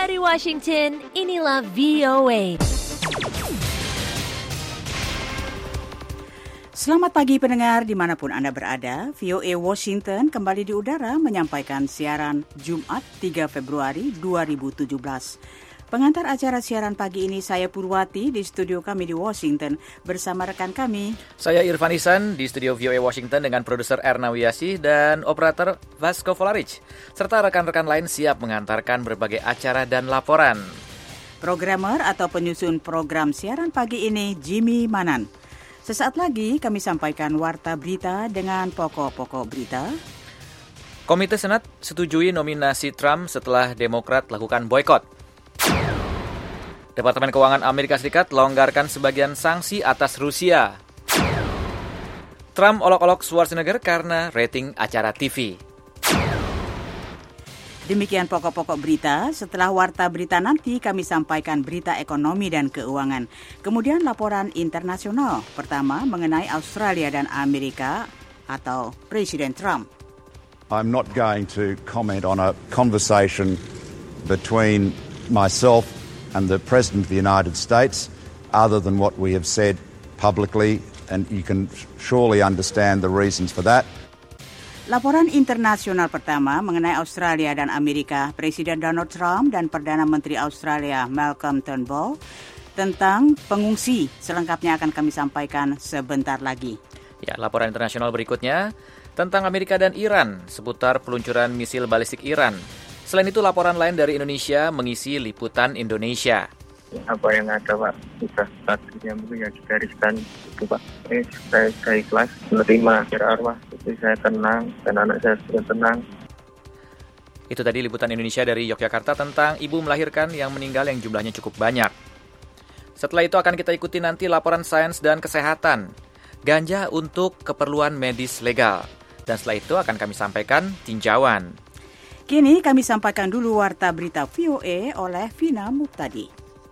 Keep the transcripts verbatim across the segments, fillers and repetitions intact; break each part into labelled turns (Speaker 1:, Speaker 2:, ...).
Speaker 1: Dari Washington, inilah V O A.
Speaker 2: Selamat pagi pendengar dimanapun Anda berada. V O A Washington kembali di udara menyampaikan siaran Jumat tiga Februari dua ribu tujuh belas. Pengantar acara siaran pagi ini saya Purwati di studio kami di Washington bersama rekan kami.
Speaker 3: Saya Irfan Ihsan di studio V O A Washington dengan produser Erna Wiyasih dan operator Vasco Volaric. Serta rekan-rekan lain siap mengantarkan berbagai acara dan laporan.
Speaker 2: Programmer atau penyusun program siaran pagi ini Jimmy Manan. Sesaat lagi kami sampaikan warta berita dengan pokok-pokok berita.
Speaker 3: Komite Senat setujui nominasi Trump setelah Demokrat lakukan boykot. Departemen Keuangan Amerika Serikat longgarkan sebagian sanksi atas Rusia. Trump olok-olok Schwarzenegger karena rating acara T V.
Speaker 2: Demikian pokok-pokok berita. Setelah warta berita nanti kami sampaikan berita ekonomi dan keuangan. Kemudian laporan internasional. Pertama mengenai Australia dan Amerika atau Presiden Trump.
Speaker 4: I'm not going to comment on a conversation between myself and the President of the United States, other than what we have said publicly, and you can surely understand the reasons for that.
Speaker 2: Laporan internasional pertama mengenai Australia dan Amerika, Presiden Donald Trump dan Perdana Menteri Australia Malcolm Turnbull tentang pengungsi. Selengkapnya akan kami sampaikan sebentar lagi.
Speaker 3: Ya, laporan internasional berikutnya tentang Amerika dan Iran seputar peluncuran misil balistik Iran. Selain itu, laporan lain dari Indonesia mengisi liputan Indonesia.
Speaker 5: Apa yang ada, Pak, sudah statusnya mungkin yang digariskan itu, Pak. Ini saya, saya ikhlas menerima kira arwah, jadi saya tenang dan anak saya juga tenang.
Speaker 3: Itu tadi liputan Indonesia dari Yogyakarta tentang ibu melahirkan yang meninggal yang jumlahnya cukup banyak. Setelah itu akan kita ikuti nanti laporan sains dan kesehatan. Ganja untuk keperluan medis legal. Dan setelah itu akan kami sampaikan tinjauan.
Speaker 2: Kini kami sampaikan dulu warta berita V O A oleh Vina Muhtadi.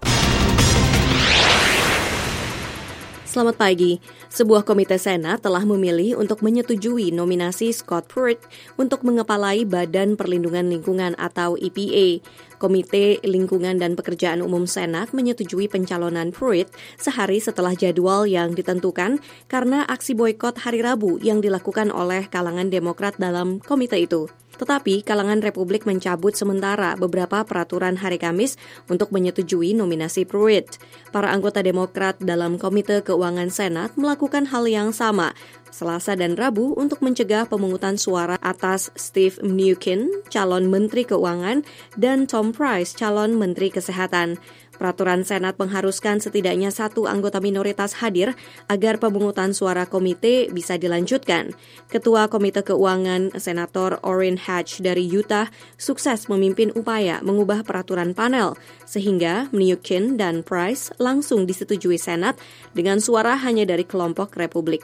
Speaker 6: Selamat pagi. Sebuah komite Senat telah memilih untuk menyetujui nominasi Scott Pruitt untuk mengepalai Badan Perlindungan Lingkungan atau E P A. Komite Lingkungan dan Pekerjaan Umum Senat menyetujui pencalonan Pruitt sehari setelah jadwal yang ditentukan karena aksi boikot hari Rabu yang dilakukan oleh kalangan Demokrat dalam komite itu. Tetapi kalangan Republik mencabut sementara beberapa peraturan hari Kamis untuk menyetujui nominasi Pruitt. Para anggota Demokrat dalam Komite Keuangan Senat melakukan hal yang sama Selasa dan Rabu untuk mencegah pemungutan suara atas Steve Mnuchin, calon Menteri Keuangan, dan Tom Price, calon Menteri Kesehatan. Peraturan Senat mengharuskan setidaknya satu anggota minoritas hadir agar pemungutan suara komite bisa dilanjutkan. Ketua Komite Keuangan, Senator Orrin Hatch dari Utah, sukses memimpin upaya mengubah peraturan panel, sehingga Mnuchin dan Price langsung disetujui Senat dengan suara hanya dari kelompok Republik.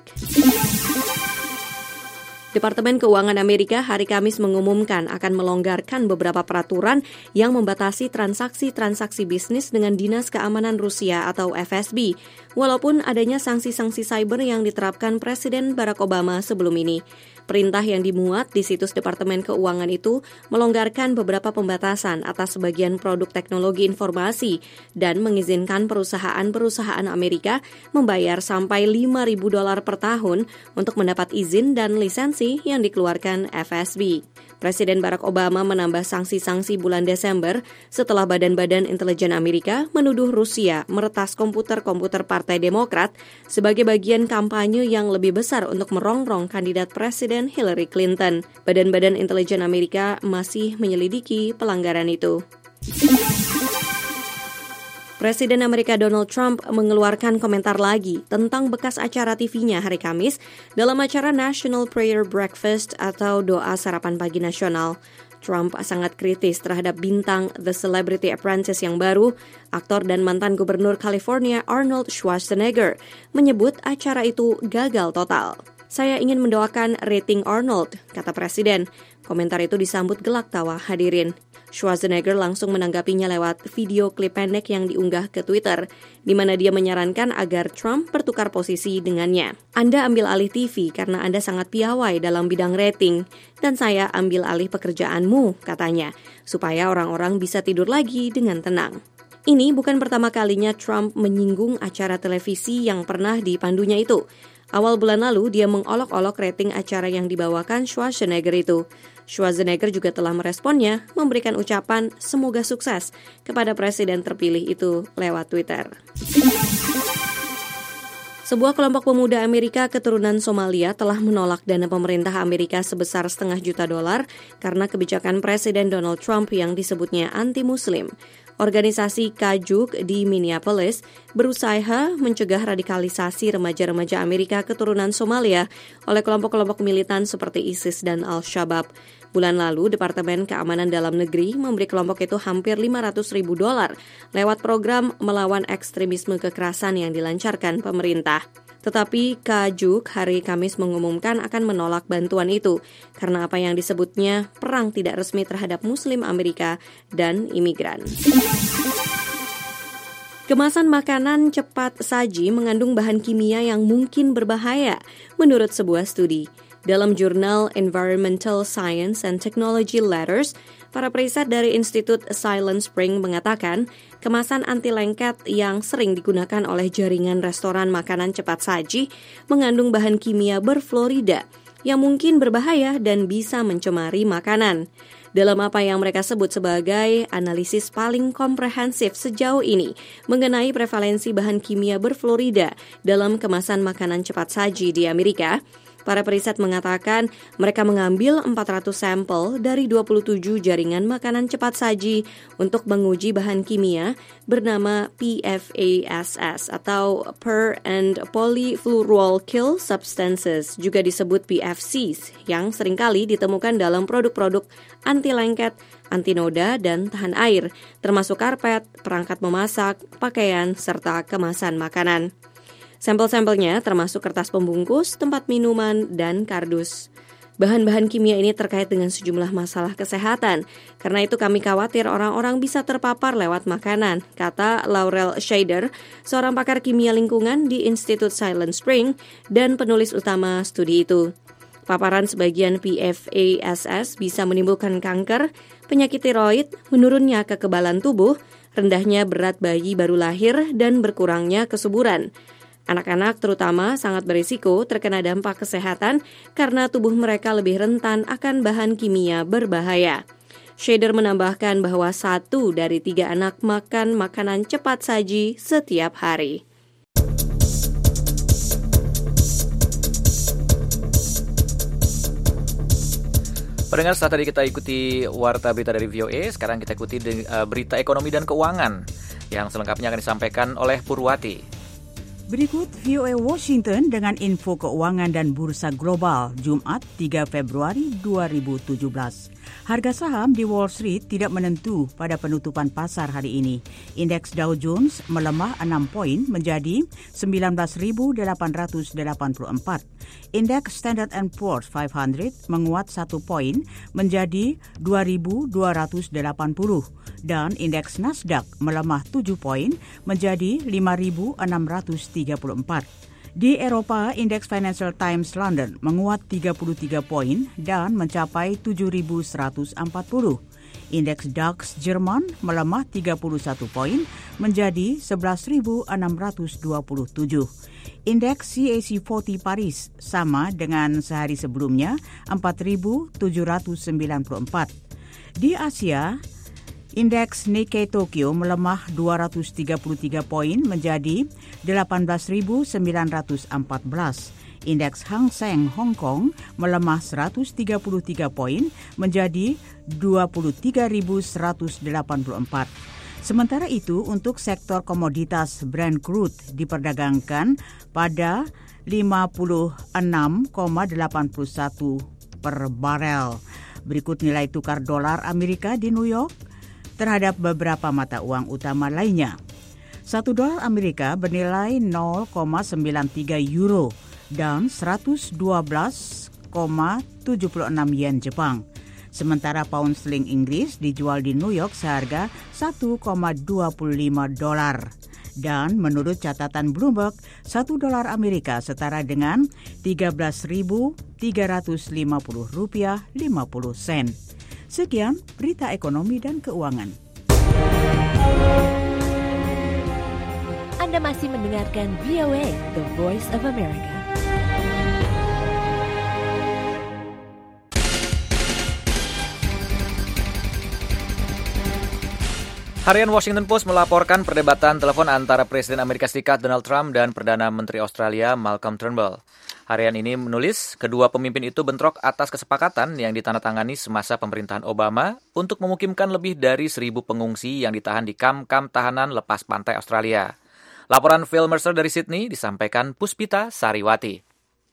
Speaker 6: Departemen Keuangan Amerika hari Kamis mengumumkan akan melonggarkan beberapa peraturan yang membatasi transaksi-transaksi bisnis dengan Dinas Keamanan Rusia atau F S B, walaupun adanya sanksi-sanksi cyber yang diterapkan Presiden Barack Obama sebelum ini. Perintah yang dimuat di situs Departemen Keuangan itu melonggarkan beberapa pembatasan atas sebagian produk teknologi informasi dan mengizinkan perusahaan-perusahaan Amerika membayar sampai lima ribu dolar per tahun untuk mendapat izin dan lisensi yang dikeluarkan F S B. Presiden Barack Obama menambah sanksi-sanksi bulan Desember setelah Badan-Badan Intelijen Amerika menuduh Rusia meretas komputer-komputer Partai Demokrat sebagai bagian kampanye yang lebih besar untuk merongrong kandidat Presiden Hillary Clinton. Badan-Badan Intelijen Amerika masih menyelidiki pelanggaran itu. Presiden Amerika Donald Trump mengeluarkan komentar lagi tentang bekas acara T V-nya hari Kamis dalam acara National Prayer Breakfast atau doa sarapan pagi nasional. Trump sangat kritis terhadap bintang The Celebrity Apprentice yang baru, aktor dan mantan gubernur California Arnold Schwarzenegger, menyebut acara itu gagal total. Saya ingin mendoakan rating Arnold, kata Presiden. Komentar itu disambut gelak tawa hadirin. Schwarzenegger langsung menanggapinya lewat video klip pendek yang diunggah ke Twitter, di mana dia menyarankan agar Trump bertukar posisi dengannya. Anda ambil alih T V karena Anda sangat piawai dalam bidang rating, dan saya ambil alih pekerjaanmu, katanya, supaya orang-orang bisa tidur lagi dengan tenang. Ini bukan pertama kalinya Trump menyinggung acara televisi yang pernah dipandunya itu. Awal bulan lalu, dia mengolok-olok rating acara yang dibawakan Schwarzenegger itu. Schwarzenegger juga telah meresponnya, memberikan ucapan semoga sukses kepada presiden terpilih itu lewat Twitter. Sebuah kelompok pemuda Amerika keturunan Somalia telah menolak dana pemerintah Amerika sebesar setengah juta dolar karena kebijakan Presiden Donald Trump yang disebutnya anti-Muslim. Organisasi Kajuk di Minneapolis berusaha mencegah radikalisasi remaja-remaja Amerika keturunan Somalia oleh kelompok-kelompok militan seperti ISIS dan Al-Shabaab. Bulan lalu, Departemen Keamanan Dalam Negeri memberi kelompok itu hampir lima ratus ribu dolar lewat program melawan ekstremisme kekerasan yang dilancarkan pemerintah. Tetapi Kajuk hari Kamis mengumumkan akan menolak bantuan itu karena apa yang disebutnya perang tidak resmi terhadap Muslim Amerika dan imigran. Kemasan makanan cepat saji mengandung bahan kimia yang mungkin berbahaya, menurut sebuah studi. Dalam jurnal Environmental Science and Technology Letters, para periset dari Institut Silent Spring mengatakan kemasan anti lengket yang sering digunakan oleh jaringan restoran makanan cepat saji mengandung bahan kimia berfluorida yang mungkin berbahaya dan bisa mencemari makanan. Dalam apa yang mereka sebut sebagai analisis paling komprehensif sejauh ini mengenai prevalensi bahan kimia berfluorida dalam kemasan makanan cepat saji di Amerika, para periset mengatakan mereka mengambil empat ratus sampel dari dua puluh tujuh jaringan makanan cepat saji untuk menguji bahan kimia bernama P F A S S atau Per and Polyfluoroalkyl Substances, juga disebut P F Cs, yang seringkali ditemukan dalam produk-produk anti lengket, anti noda, dan tahan air, termasuk karpet, perangkat memasak, pakaian, serta kemasan makanan. Sampel-sampelnya termasuk kertas pembungkus, tempat minuman, dan kardus. Bahan-bahan kimia ini terkait dengan sejumlah masalah kesehatan. Karena itu kami khawatir orang-orang bisa terpapar lewat makanan, kata Laurel Scheider, seorang pakar kimia lingkungan di Institut Silent Spring dan penulis utama studi itu. Paparan sebagian P F A S S bisa menimbulkan kanker, penyakit tiroid, menurunnya kekebalan tubuh, rendahnya berat bayi baru lahir, dan berkurangnya kesuburan. Anak-anak terutama sangat berisiko terkena dampak kesehatan karena tubuh mereka lebih rentan akan bahan kimia berbahaya. Scheider menambahkan bahwa satu dari tiga anak makan makanan cepat saji setiap hari.
Speaker 3: Pendengar, setelah tadi kita ikuti warta berita dari V O A, sekarang kita ikuti berita ekonomi dan keuangan yang selengkapnya akan disampaikan oleh Purwati.
Speaker 2: Berikut V O A Washington dengan info keuangan dan bursa global Jumat tiga Februari dua ribu tujuh belas. Harga saham di Wall Street tidak menentu pada penutupan pasar hari ini. Indeks Dow Jones melemah enam poin menjadi sembilan belas ribu delapan ratus delapan puluh empat. Indeks Standard and Poor's lima ratus menguat satu poin menjadi dua ribu dua ratus delapan puluh. Dan indeks Nasdaq melemah tujuh poin menjadi lima ribu enam ratus tiga puluh empat. Di Eropa, indeks Financial Times London menguat tiga puluh tiga poin dan mencapai tujuh ribu seratus empat puluh. Indeks DAX Jerman melemah tiga puluh satu poin menjadi sebelas ribu enam ratus dua puluh tujuh. Indeks C A C empat puluh Paris sama dengan sehari sebelumnya empat ribu tujuh ratus sembilan puluh empat. Di Asia, indeks Nikkei Tokyo melemah dua ratus tiga puluh tiga poin menjadi delapan belas ribu sembilan ratus empat belas. Indeks Hang Seng Hong Kong melemah seratus tiga puluh tiga poin menjadi dua puluh tiga ribu seratus delapan puluh empat. Sementara itu, untuk sektor komoditas Brent crude diperdagangkan pada lima puluh enam koma delapan puluh satu per barel. Berikut nilai tukar dolar Amerika di New York terhadap beberapa mata uang utama lainnya. Satu dolar Amerika bernilai nol koma sembilan tiga euro, dan seratus dua belas koma tujuh enam yen Jepang. Sementara pound sterling Inggris dijual di New York seharga satu koma dua lima dolar. Dan menurut catatan Bloomberg, satu dolar Amerika setara dengan tiga belas ribu tiga ratus lima puluh rupiah lima puluh sen. Sekian berita ekonomi dan keuangan.
Speaker 1: Anda masih mendengarkan V O A, The Voice of America.
Speaker 3: Harian Washington Post melaporkan perdebatan telepon antara Presiden Amerika Serikat Donald Trump dan Perdana Menteri Australia Malcolm Turnbull. Harian ini menulis, kedua pemimpin itu bentrok atas kesepakatan yang ditandatangani semasa pemerintahan Obama untuk memukimkan lebih dari seribu pengungsi yang ditahan di kamp-kamp tahanan lepas pantai Australia. Laporan Phil Mercer dari Sydney disampaikan Puspita Sariwati.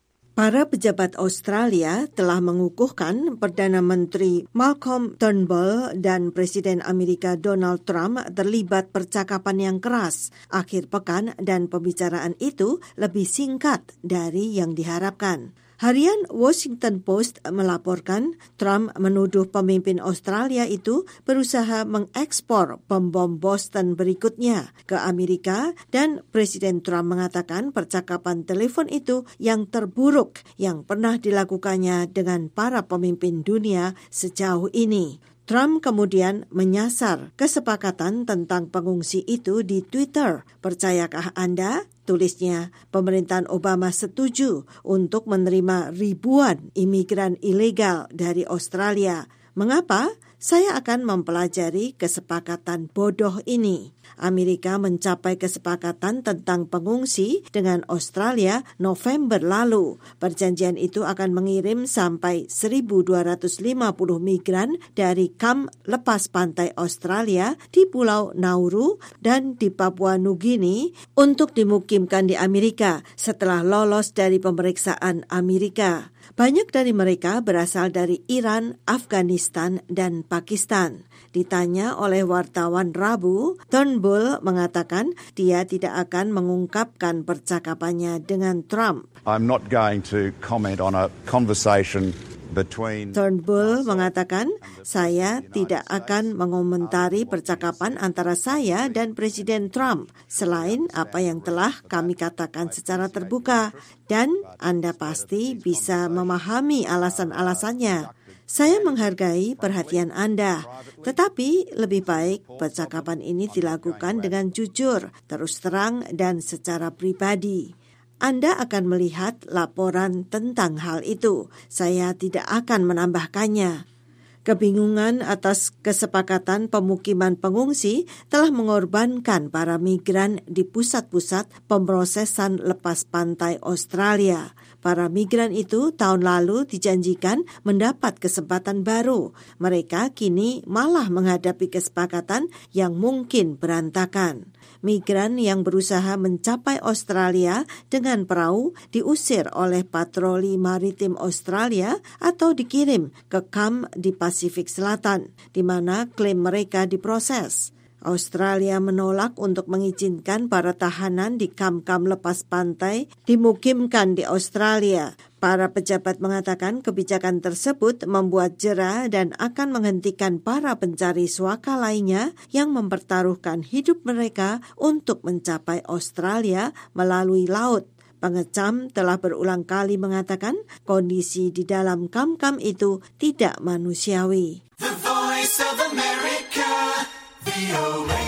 Speaker 7: Para pejabat Australia telah mengukuhkan Perdana Menteri Malcolm Turnbull dan Presiden Amerika Donald Trump terlibat percakapan yang keras akhir pekan dan pembicaraan itu lebih singkat dari yang diharapkan. Harian Washington Post melaporkan Trump menuduh pemimpin Australia itu berusaha mengekspor bom-bom Boston berikutnya ke Amerika dan Presiden Trump mengatakan percakapan telepon itu yang terburuk yang pernah dilakukannya dengan para pemimpin dunia sejauh ini. Trump kemudian menyasar kesepakatan tentang pengungsi itu di Twitter. Percayakah Anda? Tulisnya, pemerintahan Obama setuju untuk menerima ribuan imigran ilegal dari Australia. Mengapa? Saya akan mempelajari kesepakatan bodoh ini. Amerika mencapai kesepakatan tentang pengungsi dengan Australia November lalu. Perjanjian itu akan mengirim sampai seribu dua ratus lima puluh migran dari kamp lepas pantai Australia di Pulau Nauru dan di Papua Nugini untuk dimukimkan di Amerika setelah lolos dari pemeriksaan Amerika. Banyak dari mereka berasal dari Iran, Afghanistan, dan Pakistan. Ditanya oleh wartawan Rabu, Turnbull mengatakan dia tidak akan mengungkapkan percakapannya dengan Trump.
Speaker 4: I'm not going to comment on a conversation between...
Speaker 7: Turnbull mengatakan, saya tidak akan mengomentari percakapan antara saya dan Presiden Trump, selain apa yang telah kami katakan secara terbuka, dan Anda pasti bisa memahami alasan-alasannya. Saya menghargai perhatian Anda, tetapi lebih baik percakapan ini dilakukan dengan jujur, terus terang, dan secara pribadi. Anda akan melihat laporan tentang hal itu. Saya tidak akan menambahkannya. Kebingungan atas kesepakatan pemukiman pengungsi telah mengorbankan para migran di pusat-pusat pemrosesan lepas pantai Australia. Para migran itu tahun lalu dijanjikan mendapat kesempatan baru. Mereka kini malah menghadapi kesepakatan yang mungkin berantakan. Migran yang berusaha mencapai Australia dengan perahu diusir oleh patroli maritim Australia atau dikirim ke kamp di Pasifik Selatan, di mana klaim mereka diproses. Australia menolak untuk mengizinkan para tahanan di kamp-kamp lepas pantai dimukimkan di Australia. Para pejabat mengatakan kebijakan tersebut membuat jera dan akan menghentikan para pencari suaka lainnya yang mempertaruhkan hidup mereka untuk mencapai Australia melalui laut. Pengecam telah berulang kali mengatakan kondisi di dalam kamp-kamp itu tidak manusiawi.
Speaker 8: The Voice of America, V O A.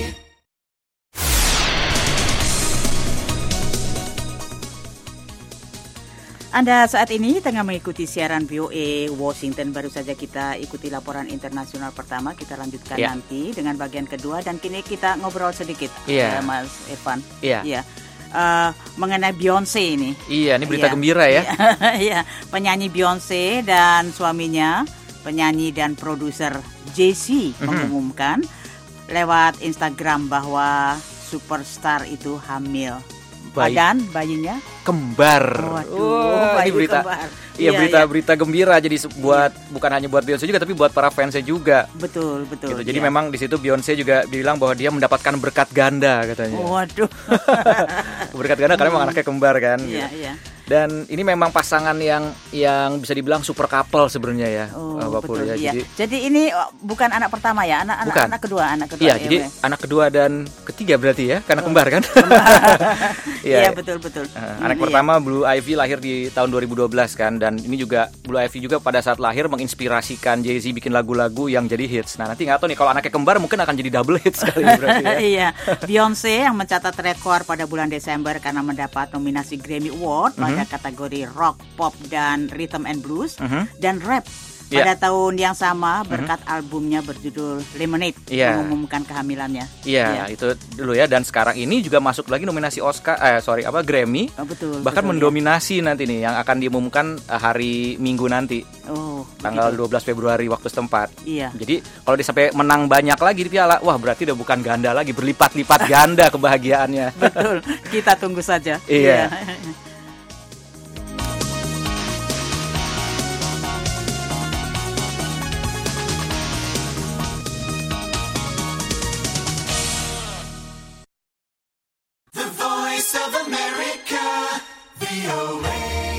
Speaker 2: Anda saat ini tengah mengikuti siaran V O A Washington. Baru saja kita ikuti laporan internasional pertama. Kita lanjutkan yeah. nanti dengan bagian kedua. Dan kini kita ngobrol sedikit,
Speaker 3: yeah.
Speaker 2: ya, Mas Evan.
Speaker 3: Iya.
Speaker 2: Yeah. Yeah. Uh, mengenai Beyonce ini.
Speaker 3: Iya, ini berita
Speaker 2: yeah.
Speaker 3: gembira ya.
Speaker 2: Iya, penyanyi Beyonce dan suaminya, penyanyi dan produser Jay-Z mm-hmm. mengumumkan lewat Instagram bahwa superstar itu hamil.
Speaker 3: Bayi.
Speaker 2: Dan bayinya
Speaker 3: kembar.
Speaker 2: Waduh,
Speaker 3: oh,
Speaker 2: bayi
Speaker 3: ini berita.
Speaker 2: Kembar.
Speaker 3: Iya, berita-berita gembira jadi buat iya. bukan hanya buat Beyonce juga tapi buat para fansnya juga.
Speaker 2: Betul, betul.
Speaker 3: Gitu. Jadi
Speaker 2: iya.
Speaker 3: memang di situ Beyonce juga bilang bahwa dia mendapatkan berkat ganda katanya.
Speaker 2: Waduh.
Speaker 3: Berkat ganda karena memang anaknya kembar kan.
Speaker 2: Iya,
Speaker 3: gitu.
Speaker 2: iya.
Speaker 3: Dan ini memang pasangan yang yang bisa dibilang super couple sebenarnya ya,
Speaker 2: Oh,
Speaker 3: Bapak
Speaker 2: betul.
Speaker 3: ya.
Speaker 2: Iya.
Speaker 3: Jadi,
Speaker 2: jadi ini oh, bukan anak pertama ya, anak anak,
Speaker 3: Bukan.
Speaker 2: anak kedua, anak kedua.
Speaker 3: iya,
Speaker 2: ya,
Speaker 3: jadi
Speaker 2: ya.
Speaker 3: anak kedua dan ketiga berarti ya, karena
Speaker 2: Oh.
Speaker 3: kembar kan?
Speaker 2: Iya, betul betul.
Speaker 3: Uh, anak
Speaker 2: Iya.
Speaker 3: pertama Blue Ivy lahir di tahun dua ribu dua belas kan, dan ini juga Blue Ivy juga pada saat lahir menginspirasikan Jay-Z bikin lagu-lagu yang jadi hits. Nah nanti nggak tahu nih kalau anaknya kembar mungkin akan jadi double hits kali ya berarti ya.
Speaker 2: Iya, Beyonce yang mencatat rekor pada bulan Desember karena mendapat nominasi Grammy Award
Speaker 3: Mhm.
Speaker 2: pada kategori rock, pop, dan rhythm and blues
Speaker 3: Mhm.
Speaker 2: dan rap.
Speaker 3: Iya.
Speaker 2: Pada tahun yang sama berkat albumnya berjudul Lemonade
Speaker 3: Iya.
Speaker 2: mengumumkan kehamilannya.
Speaker 3: Iya, itu dulu ya. Dan sekarang ini juga masuk lagi nominasi Oscar, eh sorry apa Grammy.
Speaker 2: Oh, betul.
Speaker 3: Bahkan
Speaker 2: betul,
Speaker 3: mendominasi nanti nih yang akan diumumkan eh, hari Minggu nanti,
Speaker 2: ya. Oh,
Speaker 3: tanggal
Speaker 2: begitu.
Speaker 3: dua belas Februari waktu setempat.
Speaker 2: Iya.
Speaker 3: Jadi kalau dia sampai menang banyak lagi di piala, wah berarti udah bukan ganda lagi, berlipat-lipat ganda kebahagiaannya.
Speaker 2: Betul. Kita tunggu saja.
Speaker 3: Iya.
Speaker 8: The Voice of America, V O A.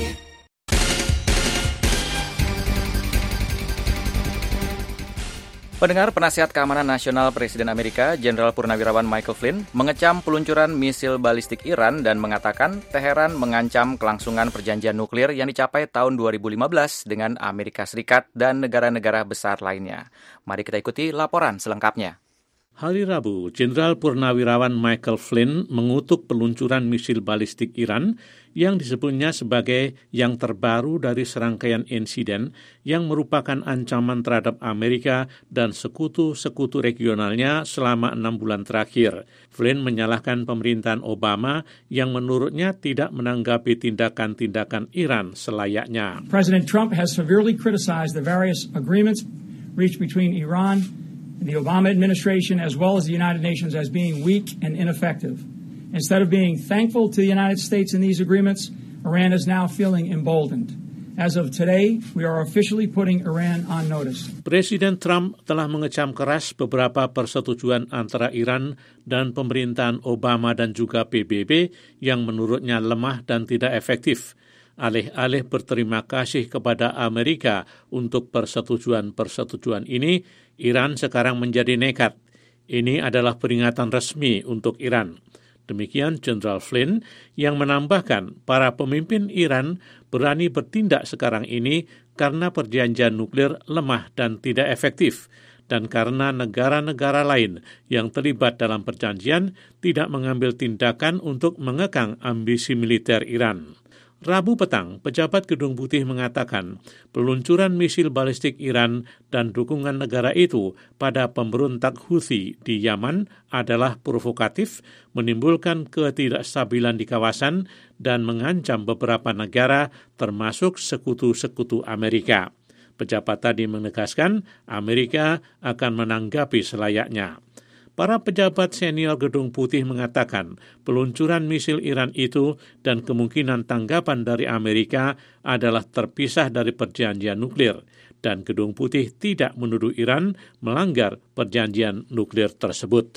Speaker 3: Pendengar, penasihat keamanan nasional Presiden Amerika, Jenderal Purnawirawan Michael Flynn, mengecam peluncuran misil balistik Iran dan mengatakan Teheran mengancam kelangsungan perjanjian nuklir yang dicapai tahun dua ribu lima belas dengan Amerika Serikat dan negara-negara besar lainnya. Mari kita ikuti laporan selengkapnya.
Speaker 9: Hari Rabu, Jenderal Purnawirawan Michael Flynn mengutuk peluncuran misil balistik Iran yang disebutnya sebagai yang terbaru dari serangkaian insiden yang merupakan ancaman terhadap Amerika dan sekutu-sekutu regionalnya selama enam bulan terakhir. Flynn menyalahkan pemerintahan Obama yang menurutnya tidak menanggapi tindakan-tindakan Iran selayaknya.
Speaker 10: President Trump has severely criticized the various agreements reached between Iran and the Obama administration as well as the United Nations as being weak and ineffective. Instead of being thankful to the United States in these agreements, Iran is now feeling emboldened. As of today, we are officially putting Iran on notice.
Speaker 9: Presiden Trump telah mengecam keras beberapa persetujuan antara Iran dan pemerintahan Obama dan juga P B B yang menurutnya lemah dan tidak efektif. Alih-alih berterima kasih kepada Amerika untuk persetujuan-persetujuan ini, Iran sekarang menjadi nekat. Ini adalah peringatan resmi untuk Iran. Demikian Jenderal Flynn yang menambahkan para pemimpin Iran berani bertindak sekarang ini karena perjanjian nuklir lemah dan tidak efektif, dan karena negara-negara lain yang terlibat dalam perjanjian tidak mengambil tindakan untuk mengekang ambisi militer Iran. Rabu petang, pejabat Gedung Putih mengatakan peluncuran misil balistik Iran dan dukungan negara itu pada pemberontak Houthi di Yaman adalah provokatif, menimbulkan ketidakstabilan di kawasan, dan mengancam beberapa negara termasuk sekutu-sekutu Amerika. Pejabat tadi menegaskan Amerika akan menanggapi selayaknya. Para pejabat senior Gedung Putih mengatakan peluncuran misil Iran itu dan kemungkinan tanggapan dari Amerika adalah terpisah dari perjanjian nuklir, dan Gedung Putih tidak menuduh Iran melanggar perjanjian nuklir tersebut.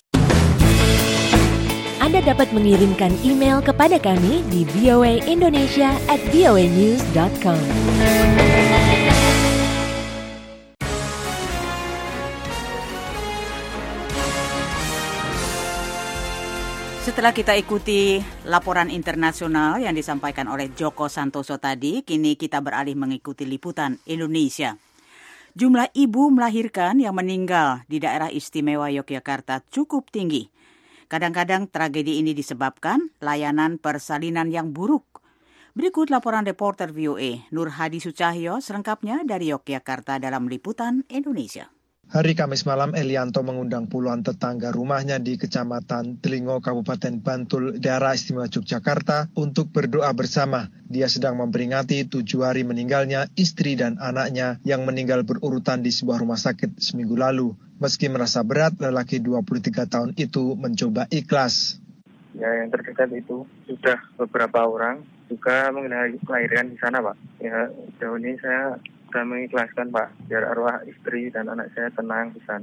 Speaker 1: Anda dapat mengirimkan email kepada kami di v o a indonesia at v o a news dot com.
Speaker 2: Setelah kita ikuti laporan internasional yang disampaikan oleh Joko Santoso tadi, kini kita beralih mengikuti liputan Indonesia. Jumlah ibu melahirkan yang meninggal di daerah istimewa Yogyakarta cukup tinggi. Kadang-kadang tragedi ini disebabkan layanan persalinan yang buruk. Berikut laporan reporter V O A Nur Hadi Sucahyo selengkapnya dari Yogyakarta dalam liputan Indonesia.
Speaker 11: Hari Kamis malam, Elianto mengundang puluhan tetangga rumahnya di Kecamatan Telingo, Kabupaten Bantul, daerah istimewa Yogyakarta untuk berdoa bersama. Dia sedang memperingati tujuh hari meninggalnya istri dan anaknya yang meninggal berurutan di sebuah rumah sakit seminggu lalu. Meski merasa berat, lelaki dua puluh tiga tahun itu mencoba ikhlas.
Speaker 5: Ya, yang terdekat itu sudah beberapa orang juga mengenai kelahiran di sana, Pak. Ya, sejauh ini saya sudah mengikhlaskan, Pak, biar arwah istri dan anak saya tenang di sana.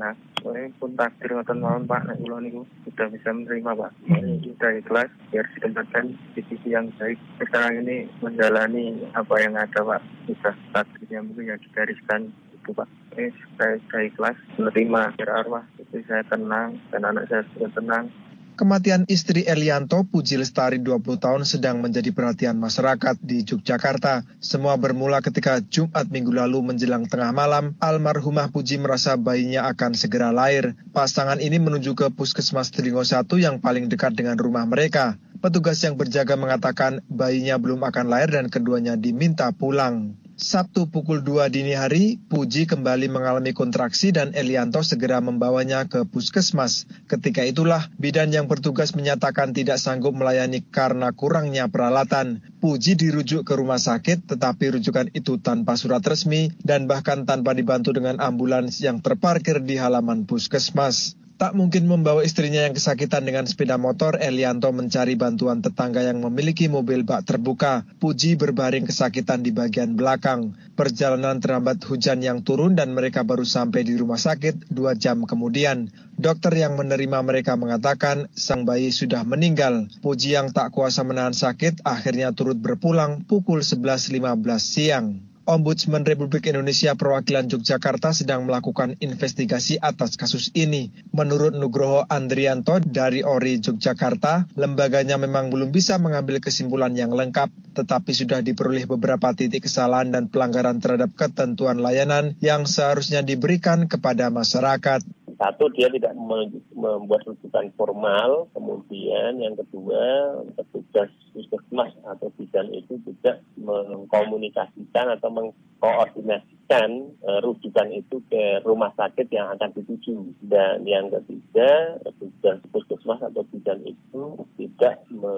Speaker 5: Pokoknya pun takdir ngoten mawon Pak, nek kula niku sudah bisa menerima Pak. Ini sudah ikhlas biar ditempatkan di sisi yang baik. Sekarang ini menjalani apa yang ada Pak. Sudah takdirnya mungkin yang digariskan itu Pak. Ini saya, saya ikhlas menerima biar arwah itu saya tenang dan anak saya juga tenang.
Speaker 11: Kematian istri Elianto, Puji Lestari dua puluh tahun, sedang menjadi perhatian masyarakat di Yogyakarta. Semua bermula ketika Jumat minggu lalu menjelang tengah malam, almarhumah Puji merasa bayinya akan segera lahir. Pasangan ini menuju ke Puskesmas Telingo satu yang paling dekat dengan rumah mereka. Petugas yang berjaga mengatakan bayinya belum akan lahir dan keduanya diminta pulang. Sabtu pukul dua dini hari, Puji kembali mengalami kontraksi dan Elianto segera membawanya ke puskesmas. Ketika itulah, bidan yang bertugas menyatakan tidak sanggup melayani karena kurangnya peralatan. Puji dirujuk ke rumah sakit, tetapi rujukan itu tanpa surat resmi dan bahkan tanpa dibantu dengan ambulans yang terparkir di halaman puskesmas. Tak mungkin membawa istrinya yang kesakitan dengan sepeda motor, Elianto mencari bantuan tetangga yang memiliki mobil bak terbuka. Puji berbaring kesakitan di bagian belakang. Perjalanan terhambat hujan yang turun dan mereka baru sampai di rumah sakit dua jam kemudian. Dokter yang menerima mereka mengatakan sang bayi sudah meninggal. Puji yang tak kuasa menahan sakit akhirnya turut berpulang pukul sebelas lima belas siang. Ombudsman Republik Indonesia Perwakilan Yogyakarta sedang melakukan investigasi atas kasus ini. Menurut Nugroho Andrianto dari O R I Yogyakarta, lembaganya memang belum bisa mengambil kesimpulan yang lengkap, tetapi sudah diperoleh beberapa titik kesalahan dan pelanggaran terhadap ketentuan layanan yang seharusnya diberikan kepada masyarakat.
Speaker 12: Satu, dia tidak membuat rujukan formal, kemudian yang kedua, petugas puskesmas atau bidan itu juga mengkomunikasikan atau mengkoordinasikan uh, rujukan itu ke rumah sakit yang akan dituju. Dan yang ketiga, petugas puskesmas atau bidan itu tidak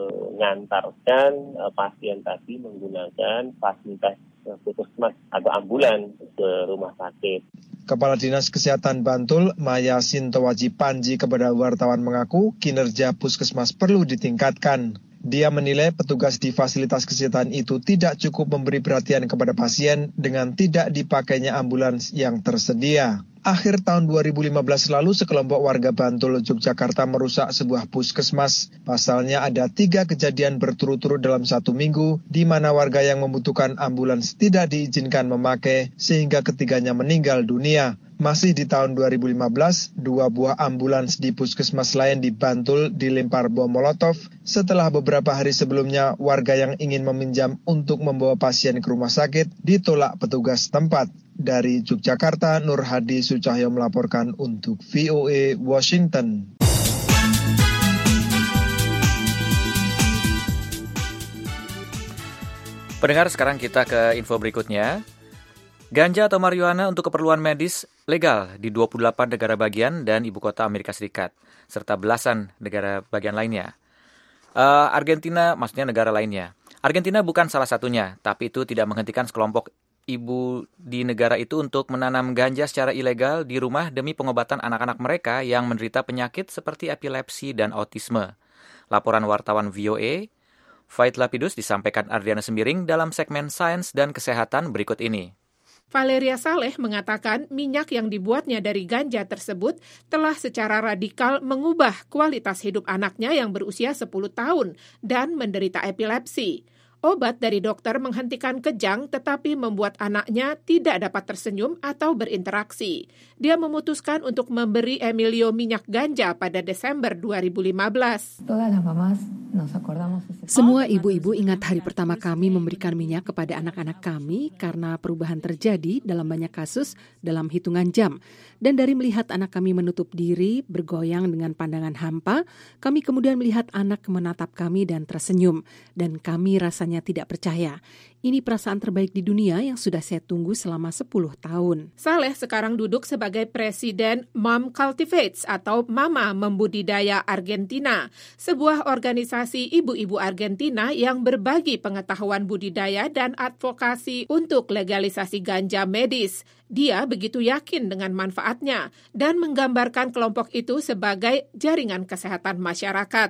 Speaker 12: mengantarkan uh, pasien tadi menggunakan fasilitas uh, puskesmas atau ambulan ke rumah sakit.
Speaker 11: Kepala Dinas Kesehatan Bantul, Maya Sintowaji Panji kepada wartawan mengaku kinerja puskesmas perlu ditingkatkan. Dia menilai petugas di fasilitas kesehatan itu tidak cukup memberi perhatian kepada pasien dengan tidak dipakainya ambulans yang tersedia. Akhir tahun dua ribu lima belas lalu, sekelompok warga Bantul, Yogyakarta merusak sebuah puskesmas. Pasalnya ada tiga kejadian berturut-turut dalam satu minggu, di mana warga yang membutuhkan ambulans tidak diizinkan memakai, sehingga ketiganya meninggal dunia. Masih di tahun dua ribu lima belas, dua buah ambulans di puskesmas lain di Bantul dilempar bom molotov. Setelah beberapa hari sebelumnya, warga yang ingin meminjam untuk membawa pasien ke rumah sakit ditolak petugas tempat. Dari Yogyakarta, Nur Hadi Sucahyo melaporkan untuk V O A Washington.
Speaker 3: Pendengar, sekarang kita ke info berikutnya. Ganja atau marijuana untuk keperluan medis legal di dua puluh delapan negara bagian dan ibu kota Amerika Serikat, serta belasan negara bagian lainnya. Uh, Argentina, maksudnya negara lainnya. Argentina bukan salah satunya, tapi itu tidak menghentikan sekelompok ibu di negara itu untuk menanam ganja secara ilegal di rumah demi pengobatan anak-anak mereka yang menderita penyakit seperti epilepsi dan autisme. Laporan wartawan V O A, Fait Lapidus disampaikan Adriana Sembiring dalam segmen Sains dan Kesehatan berikut ini.
Speaker 13: Valeria Saleh mengatakan minyak yang dibuatnya dari ganja tersebut telah secara radikal mengubah kualitas hidup anaknya yang berusia sepuluh tahun dan menderita epilepsi. Obat dari dokter menghentikan kejang tetapi membuat anaknya tidak dapat tersenyum atau berinteraksi. Dia memutuskan untuk memberi Emilio minyak ganja pada Desember dua ribu lima belas.
Speaker 14: Semua ibu-ibu ingat hari pertama kami memberikan minyak kepada anak-anak kami karena perubahan terjadi dalam banyak kasus dalam hitungan jam. Dan dari melihat anak kami menutup diri, bergoyang dengan pandangan hampa, kami kemudian melihat anak menatap kami dan tersenyum. Dan kami rasanya tidak percaya. Ini perasaan terbaik di dunia yang sudah saya tunggu selama sepuluh tahun.
Speaker 13: Saleh sekarang duduk sebagai Presiden Mom Cultivates atau Mama Membudidaya Argentina, sebuah organisasi ibu-ibu Argentina yang berbagi pengetahuan budidaya dan advokasi untuk legalisasi ganja medis. Dia begitu yakin dengan manfaatnya dan menggambarkan kelompok itu sebagai jaringan kesehatan masyarakat.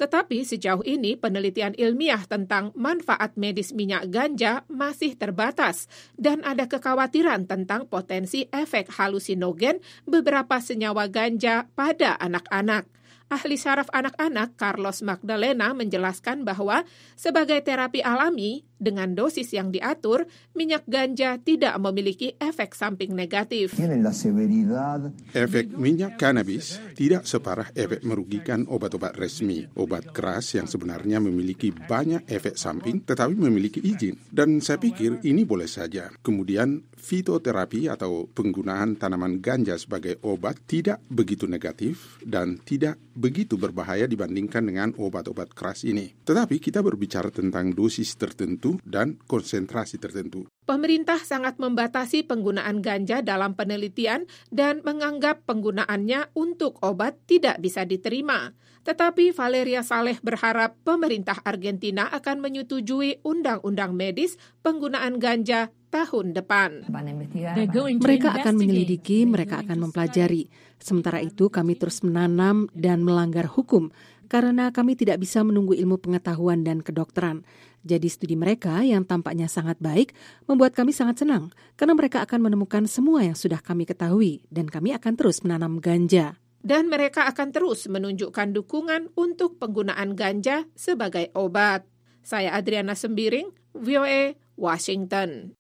Speaker 13: Tetapi sejauh ini penelitian ilmiah tentang manfaat medis minyak ganja masih terbatas dan ada kekhawatiran tentang potensi efek halusinogen beberapa senyawa ganja pada anak-anak. Ahli saraf anak-anak Carlos Magdalena menjelaskan bahwa sebagai terapi alami dengan dosis yang diatur, minyak ganja tidak memiliki efek samping negatif.
Speaker 15: Efek minyak cannabis tidak separah efek merugikan obat-obat resmi. Obat keras yang sebenarnya memiliki banyak efek samping tetapi memiliki izin. Dan saya pikir ini boleh saja. Kemudian fitoterapi atau penggunaan tanaman ganja sebagai obat tidak begitu negatif dan tidak begitu berbahaya dibandingkan dengan obat-obat keras ini. Tetapi kita berbicara tentang dosis tertentu dan konsentrasi tertentu.
Speaker 13: Pemerintah sangat membatasi penggunaan ganja dalam penelitian dan menganggap penggunaannya untuk obat tidak bisa diterima. Tetapi Valeria Saleh berharap pemerintah Argentina akan menyetujui undang-undang medis penggunaan ganja tahun depan.
Speaker 14: Mereka akan menyelidiki, mereka akan mempelajari. Sementara itu kami terus menanam dan melanggar hukum karena kami tidak bisa menunggu ilmu pengetahuan dan kedokteran. Jadi studi mereka yang tampaknya sangat baik membuat kami sangat senang karena mereka akan menemukan semua yang sudah kami ketahui dan kami akan terus menanam ganja.
Speaker 13: Dan mereka akan terus menunjukkan dukungan untuk penggunaan ganja sebagai obat. Saya Adriana Sembiring, V O A, Washington.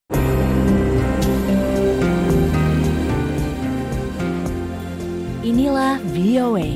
Speaker 1: Inilah V O A.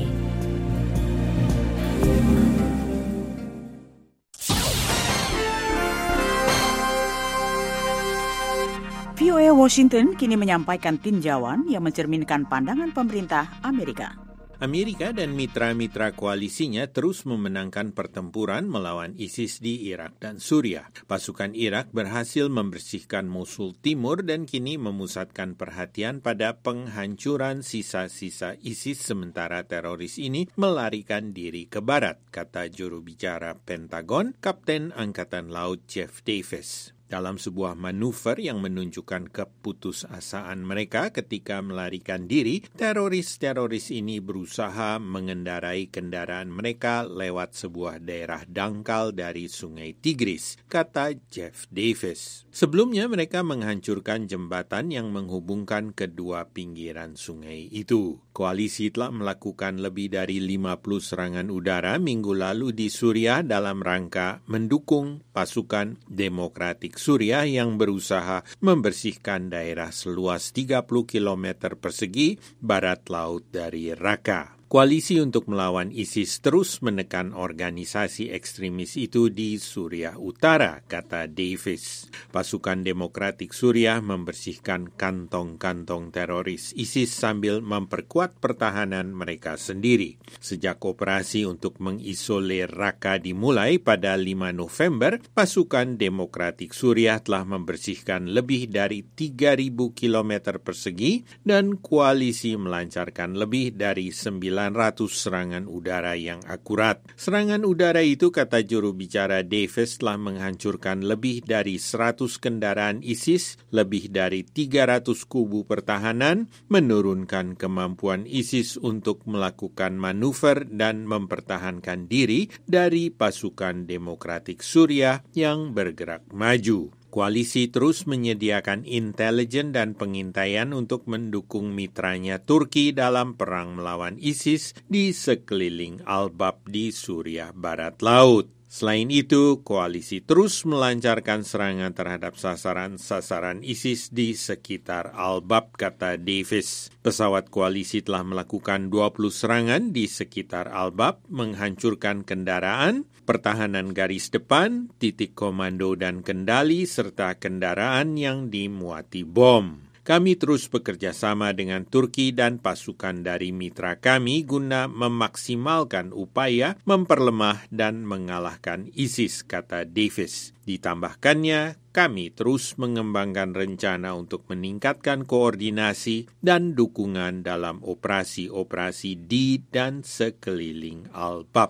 Speaker 2: V O A Washington kini menyampaikan tinjauan yang mencerminkan pandangan pemerintah Amerika.
Speaker 16: Amerika dan mitra-mitra koalisinya terus memenangkan pertempuran melawan ISIS di Irak dan Suriah. Pasukan Irak berhasil membersihkan Mosul Timur dan kini memusatkan perhatian pada penghancuran sisa-sisa ISIS sementara teroris ini melarikan diri ke barat, kata juru bicara Pentagon, Kapten Angkatan Laut Jeff Davis. Dalam sebuah manuver yang menunjukkan keputusasaan mereka ketika melarikan diri, teroris-teroris ini berusaha mengendarai kendaraan mereka lewat sebuah daerah dangkal dari Sungai Tigris, kata Jeff Davis. Sebelumnya mereka menghancurkan jembatan yang menghubungkan kedua pinggiran sungai itu. Koalisi telah melakukan lebih dari lima puluh serangan udara minggu lalu di Suriah dalam rangka mendukung pasukan Demokratik Suriah yang berusaha membersihkan daerah seluas tiga puluh kilometer persegi barat laut dari Raqqa. Koalisi untuk melawan ISIS terus menekan organisasi ekstremis itu di Suriah Utara, kata Davis. Pasukan Demokratik Suriah membersihkan kantong-kantong teroris ISIS sambil memperkuat pertahanan mereka sendiri. Sejak operasi untuk mengisolir Raqqa dimulai pada lima November, pasukan Demokratik Suriah telah membersihkan lebih dari tiga ribu kilometer persegi dan koalisi melancarkan lebih dari sembilan ratus serangan udara yang akurat. Serangan udara itu, kata juru bicara Davis, telah menghancurkan lebih dari seratus kendaraan ISIS, lebih dari tiga ratus kubu pertahanan, menurunkan kemampuan ISIS untuk melakukan manuver dan mempertahankan diri dari pasukan Demokratik Suriah yang bergerak maju. Koalisi terus menyediakan intelijen dan pengintaian untuk mendukung mitranya Turki dalam perang melawan ISIS di sekeliling Al-Bab di Suriah Barat Laut. Selain itu, koalisi terus melancarkan serangan terhadap sasaran-sasaran ISIS di sekitar Al-Bab, kata Davis. Pesawat koalisi telah melakukan dua puluh serangan di sekitar Al-Bab, menghancurkan kendaraan, pertahanan garis depan, titik komando dan kendali, serta kendaraan yang dimuati bom. Kami terus bekerja sama dengan Turki dan pasukan dari mitra kami guna memaksimalkan upaya memperlemah dan mengalahkan ISIS, kata Davis. Ditambahkannya, kami terus mengembangkan rencana untuk meningkatkan koordinasi dan dukungan dalam operasi-operasi di dan sekeliling Al-Bab.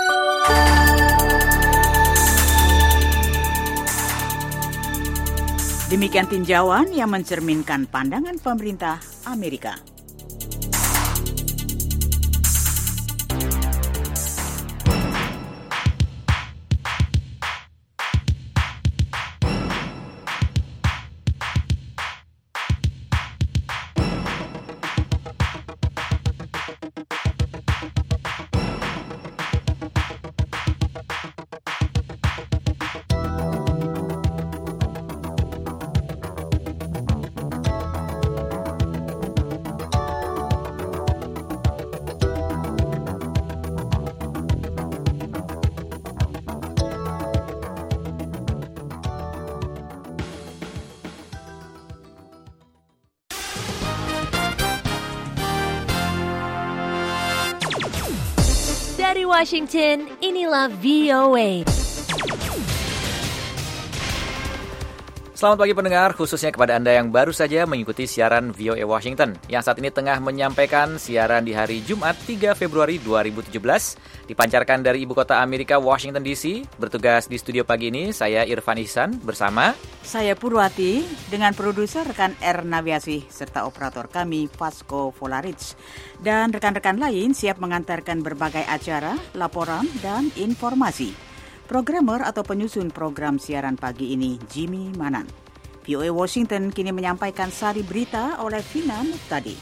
Speaker 2: Demikian tinjauan yang mencerminkan pandangan pemerintah Amerika.
Speaker 1: Dari Washington, inilah V O A.
Speaker 3: Selamat pagi pendengar, khususnya kepada Anda yang baru saja mengikuti siaran V O A Washington yang saat ini tengah menyampaikan siaran di hari Jumat tiga Februari dua ribu tujuh belas, dipancarkan dari ibu kota Amerika, Washington D C. Bertugas di studio pagi ini saya Irfan Ihsan bersama
Speaker 2: saya Purwati dengan produser rekan Erna Wiasih serta operator kami Vasco Volaric. Dan rekan-rekan lain siap mengantarkan berbagai acara, laporan, dan informasi. Programmer atau penyusun program siaran pagi ini Jimmy Manan. V O A Washington kini menyampaikan sari berita oleh Vina Muhtadi.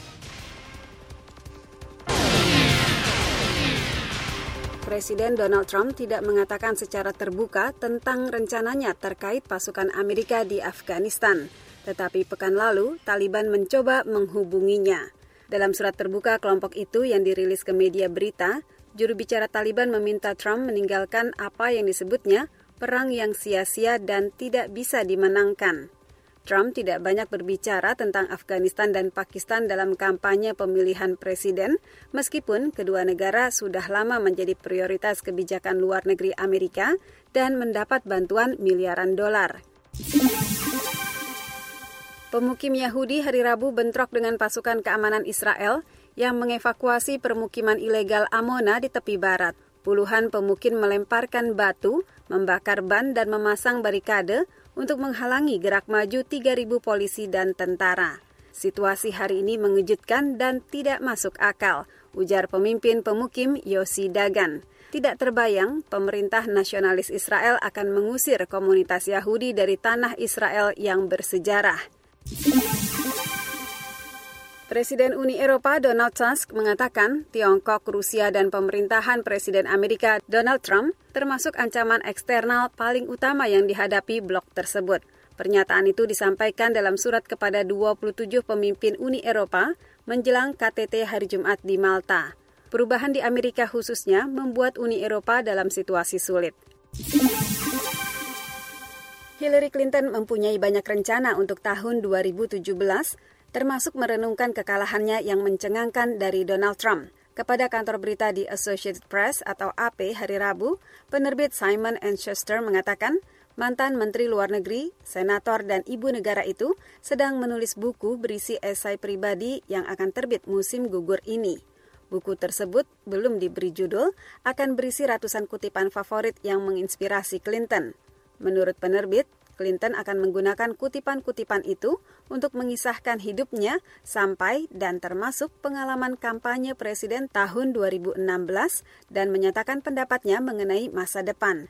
Speaker 17: Presiden Donald Trump tidak mengatakan secara terbuka tentang rencananya terkait pasukan Amerika di Afghanistan. Tetapi pekan lalu, Taliban mencoba menghubunginya. Dalam surat terbuka kelompok itu yang dirilis ke media berita, juru bicara Taliban meminta Trump meninggalkan apa yang disebutnya perang yang sia-sia dan tidak bisa dimenangkan. Trump tidak banyak berbicara tentang Afghanistan dan Pakistan dalam kampanye pemilihan presiden, meskipun kedua negara sudah lama menjadi prioritas kebijakan luar negeri Amerika dan mendapat bantuan miliaran dolar. Pemukim Yahudi hari Rabu bentrok dengan pasukan keamanan Israel yang mengevakuasi permukiman ilegal Amona di tepi barat. Puluhan pemukim melemparkan batu, membakar ban dan memasang barikade untuk menghalangi gerak maju tiga ribu polisi dan tentara. Situasi hari ini mengejutkan dan tidak masuk akal, ujar pemimpin pemukim Yossi Dagan. Tidak terbayang pemerintah nasionalis Israel akan mengusir komunitas Yahudi dari tanah Israel yang bersejarah. Presiden Uni Eropa Donald Tusk mengatakan Tiongkok, Rusia, dan pemerintahan Presiden Amerika Donald Trump termasuk ancaman eksternal paling utama yang dihadapi blok tersebut. Pernyataan itu disampaikan dalam surat kepada dua puluh tujuh pemimpin Uni Eropa menjelang K T T hari Jumat di Malta. Perubahan di Amerika khususnya membuat Uni Eropa dalam situasi sulit. Hillary Clinton mempunyai banyak rencana untuk tahun dua ribu tujuh belas, termasuk merenungkan kekalahannya yang mencengangkan dari Donald Trump. Kepada kantor berita di Associated Press atau A P hari Rabu, penerbit Simon and Schuster mengatakan mantan Menteri Luar Negeri, Senator, dan Ibu Negara itu sedang menulis buku berisi esai pribadi yang akan terbit musim gugur ini. Buku tersebut belum diberi judul, akan berisi ratusan kutipan favorit yang menginspirasi Clinton. Menurut penerbit, Clinton akan menggunakan kutipan-kutipan itu untuk mengisahkan hidupnya sampai dan termasuk pengalaman kampanye presiden tahun dua ribu enam belas dan menyatakan pendapatnya mengenai masa depan.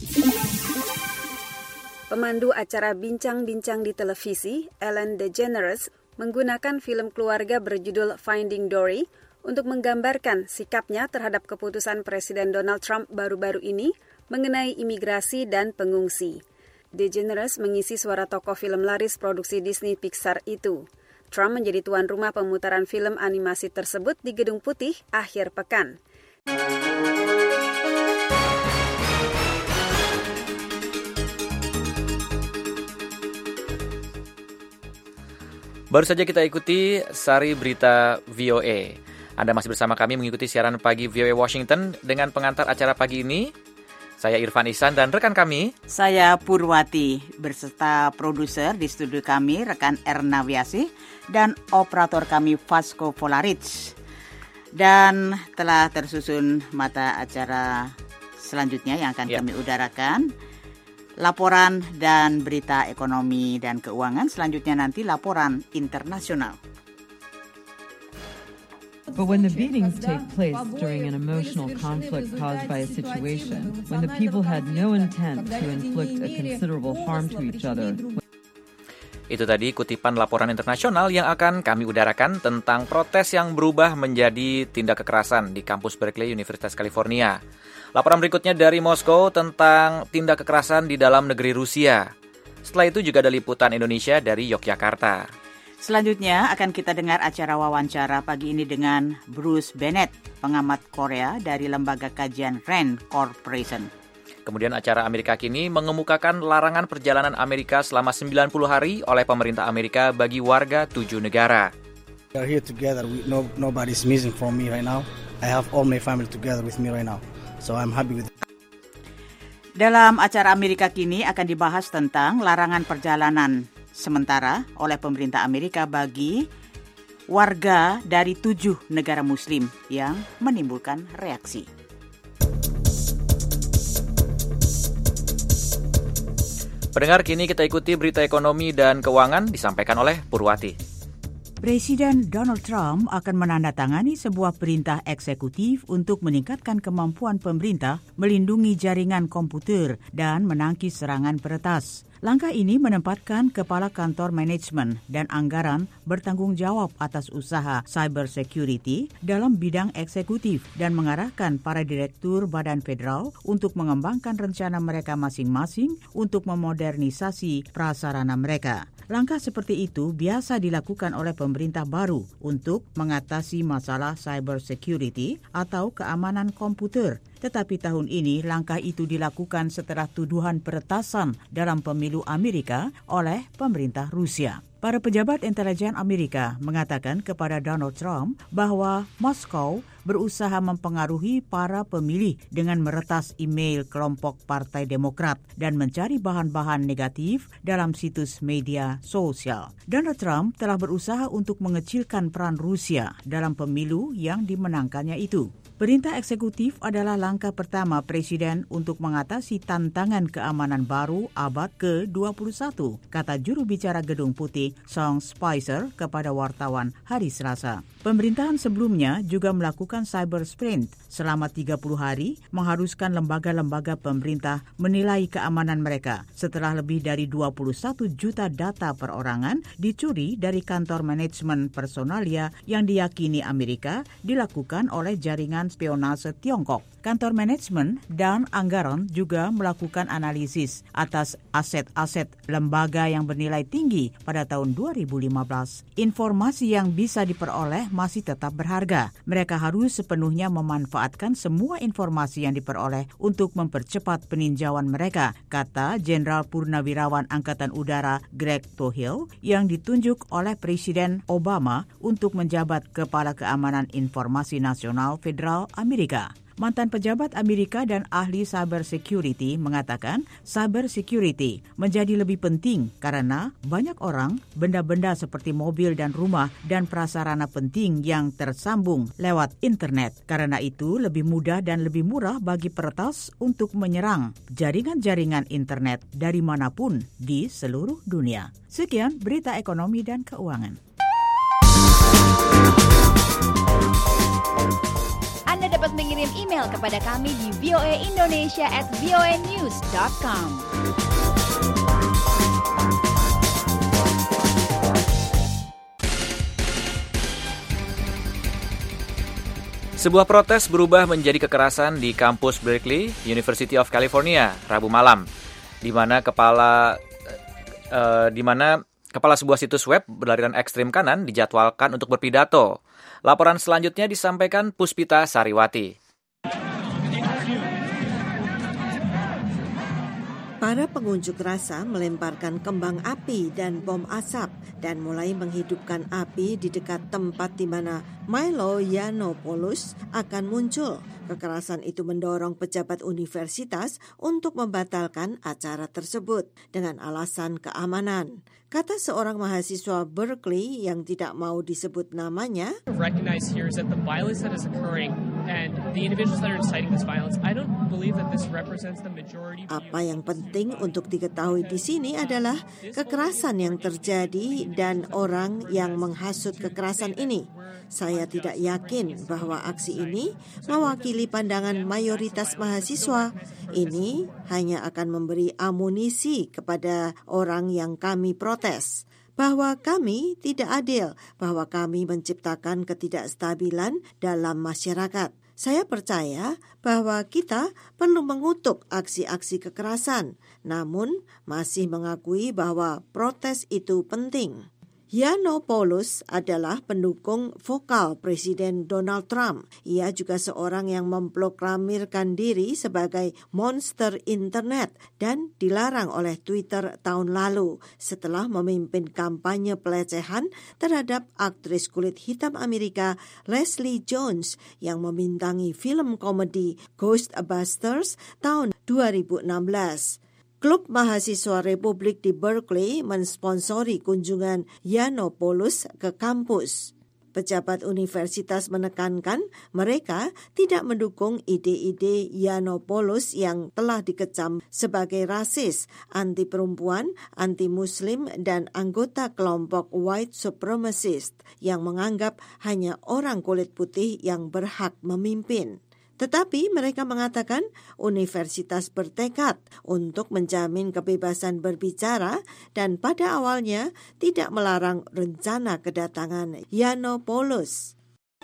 Speaker 17: Pemandu acara bincang-bincang di televisi, Ellen DeGeneres, menggunakan film keluarga berjudul Finding Dory untuk menggambarkan sikapnya terhadap keputusan Presiden Donald Trump baru-baru ini mengenai imigrasi dan pengungsi. DeGeneres mengisi suara tokoh film laris produksi Disney Pixar itu. Trump menjadi tuan rumah pemutaran film animasi tersebut di Gedung Putih akhir pekan.
Speaker 3: Baru saja kita ikuti sari berita V O A. Anda masih bersama kami mengikuti siaran pagi V O A Washington dengan pengantar acara pagi ini. Saya Irfan Ihsan dan rekan kami
Speaker 2: saya Purwati beserta produser di studio kami rekan Erna Wiasih dan operator kami Vasco Volaric. Dan telah tersusun mata acara selanjutnya yang akan ya. kami udarakan. Laporan dan berita ekonomi dan keuangan, selanjutnya nanti laporan internasional.
Speaker 18: But when the beatings take place during an emotional conflict caused by a situation, when the people had no intent to inflict a considerable harm to each other.
Speaker 3: Itu tadi kutipan laporan internasional yang akan kami udarakan tentang protes yang berubah menjadi tindak kekerasan di kampus Berkeley, Universitas California. Laporan berikutnya dari Moskow tentang tindak kekerasan di dalam negeri Rusia. Setelah itu juga ada liputan Indonesia dari Yogyakarta.
Speaker 2: Selanjutnya akan kita dengar acara wawancara pagi ini dengan Bruce Bennett, pengamat Korea dari lembaga kajian Rand Corporation.
Speaker 3: Kemudian acara Amerika Kini mengemukakan larangan perjalanan Amerika selama sembilan puluh hari oleh pemerintah Amerika bagi warga tujuh negara.
Speaker 19: We are here together. We, no, nobody's missing from me right now. I have all my family together with me right now. So I'm happy with it.
Speaker 2: Dalam acara Amerika Kini akan dibahas tentang larangan perjalanan sementara oleh pemerintah Amerika bagi warga dari tujuh negara Muslim yang menimbulkan reaksi.
Speaker 3: Pendengar, kini kita ikuti berita ekonomi dan keuangan disampaikan oleh Purwati.
Speaker 2: Presiden Donald Trump akan menandatangani sebuah perintah eksekutif untuk meningkatkan kemampuan pemerintah melindungi jaringan komputer dan menangkis serangan peretas. Langkah ini menempatkan Kepala Kantor Manajemen dan Anggaran bertanggung jawab atas usaha cyber security dalam bidang eksekutif dan mengarahkan para direktur badan federal untuk mengembangkan rencana mereka masing-masing untuk memodernisasi prasarana mereka. Langkah seperti itu biasa dilakukan oleh pemerintah baru untuk mengatasi masalah cyber security atau keamanan komputer. Tetapi tahun ini langkah itu dilakukan setelah tuduhan peretasan dalam pemilu Amerika oleh pemerintah Rusia. Para pejabat intelijen Amerika mengatakan kepada Donald Trump bahwa Moskow berusaha mempengaruhi para pemilih dengan meretas email kelompok Partai Demokrat dan mencari bahan-bahan negatif dalam situs media sosial. Donald Trump telah berusaha untuk mengecilkan peran Rusia dalam pemilu yang dimenangkannya itu. Perintah eksekutif adalah langkah pertama Presiden untuk mengatasi tantangan keamanan baru abad ke dua puluh satu, kata juru bicara Gedung Putih Sean Spicer kepada wartawan hari Selasa. Pemerintahan sebelumnya juga melakukan cyber sprint selama tiga puluh hari, mengharuskan lembaga-lembaga pemerintah menilai keamanan mereka setelah lebih dari dua puluh satu juta data perorangan dicuri dari kantor manajemen personalia yang diyakini Amerika dilakukan oleh jaringan spionase Tiongkok. Kantor manajemen dan anggaran juga melakukan analisis atas aset-aset lembaga yang bernilai tinggi pada tahun dua ribu lima belas. Informasi yang bisa diperoleh masih tetap berharga. Mereka harus sepenuhnya memanfaatkan semua informasi yang diperoleh untuk mempercepat peninjauan mereka, kata Jenderal Purnawirawan Angkatan Udara Greg Thohill yang ditunjuk oleh Presiden Obama untuk menjabat Kepala Keamanan Informasi Nasional Federal Amerika. Mantan pejabat Amerika dan ahli cyber security mengatakan cyber security menjadi lebih penting karena banyak orang, benda-benda seperti mobil dan rumah dan prasarana penting yang tersambung lewat internet. Karena itu lebih mudah dan lebih murah bagi peretas untuk menyerang jaringan-jaringan internet dari manapun di seluruh dunia. Sekian berita ekonomi dan keuangan.
Speaker 1: Anda dapat mengirim email kepada kami di voaindonesia at voanews dot com.
Speaker 3: Sebuah protes berubah menjadi kekerasan di kampus Berkeley, University of California, Rabu malam, di mana kepala uh, di mana kepala sebuah situs web beraliran ekstrem kanan dijadwalkan untuk berpidato. Laporan selanjutnya disampaikan Puspita Sariwati.
Speaker 7: Para pengunjuk rasa melemparkan kembang api dan bom asap dan mulai menghidupkan api di dekat tempat di mana Milo Yiannopoulos akan muncul. Kekerasan itu mendorong pejabat universitas untuk membatalkan acara tersebut dengan alasan keamanan. Kata seorang mahasiswa Berkeley yang tidak mau disebut namanya,
Speaker 20: recognize here is that the violence that is occurring and the individuals that are inciting this violence, I don't believe that this represents the majority.
Speaker 7: Apa yang penting untuk diketahui di sini adalah kekerasan yang terjadi dan orang yang menghasut kekerasan ini. Saya tidak yakin bahwa aksi ini mewakili pandangan mayoritas mahasiswa. Ini hanya akan memberi amunisi kepada orang yang kami protes. Bahwa kami tidak adil, bahwa kami menciptakan ketidakstabilan dalam masyarakat. Saya percaya bahwa kita perlu mengutuk aksi-aksi kekerasan, namun masih mengakui bahwa protes itu penting. Yiannopoulos adalah pendukung vokal Presiden Donald Trump. Ia juga seorang yang memproklamirkan diri sebagai monster internet dan dilarang oleh Twitter tahun lalu setelah memimpin kampanye pelecehan terhadap aktris kulit hitam Amerika Leslie Jones yang membintangi film komedi Ghostbusters tahun dua ribu enam belas. Klub mahasiswa Republik di Berkeley mensponsori kunjungan Yiannopoulos ke kampus. Pejabat universitas menekankan mereka tidak mendukung ide-ide Yiannopoulos yang telah dikecam sebagai rasis, anti-perempuan, anti-muslim, dan anggota kelompok white supremacist yang menganggap hanya orang kulit putih yang berhak memimpin. Tetapi mereka mengatakan universitas bertekad untuk menjamin kebebasan berbicara dan pada awalnya tidak melarang rencana kedatangan Yiannopoulos.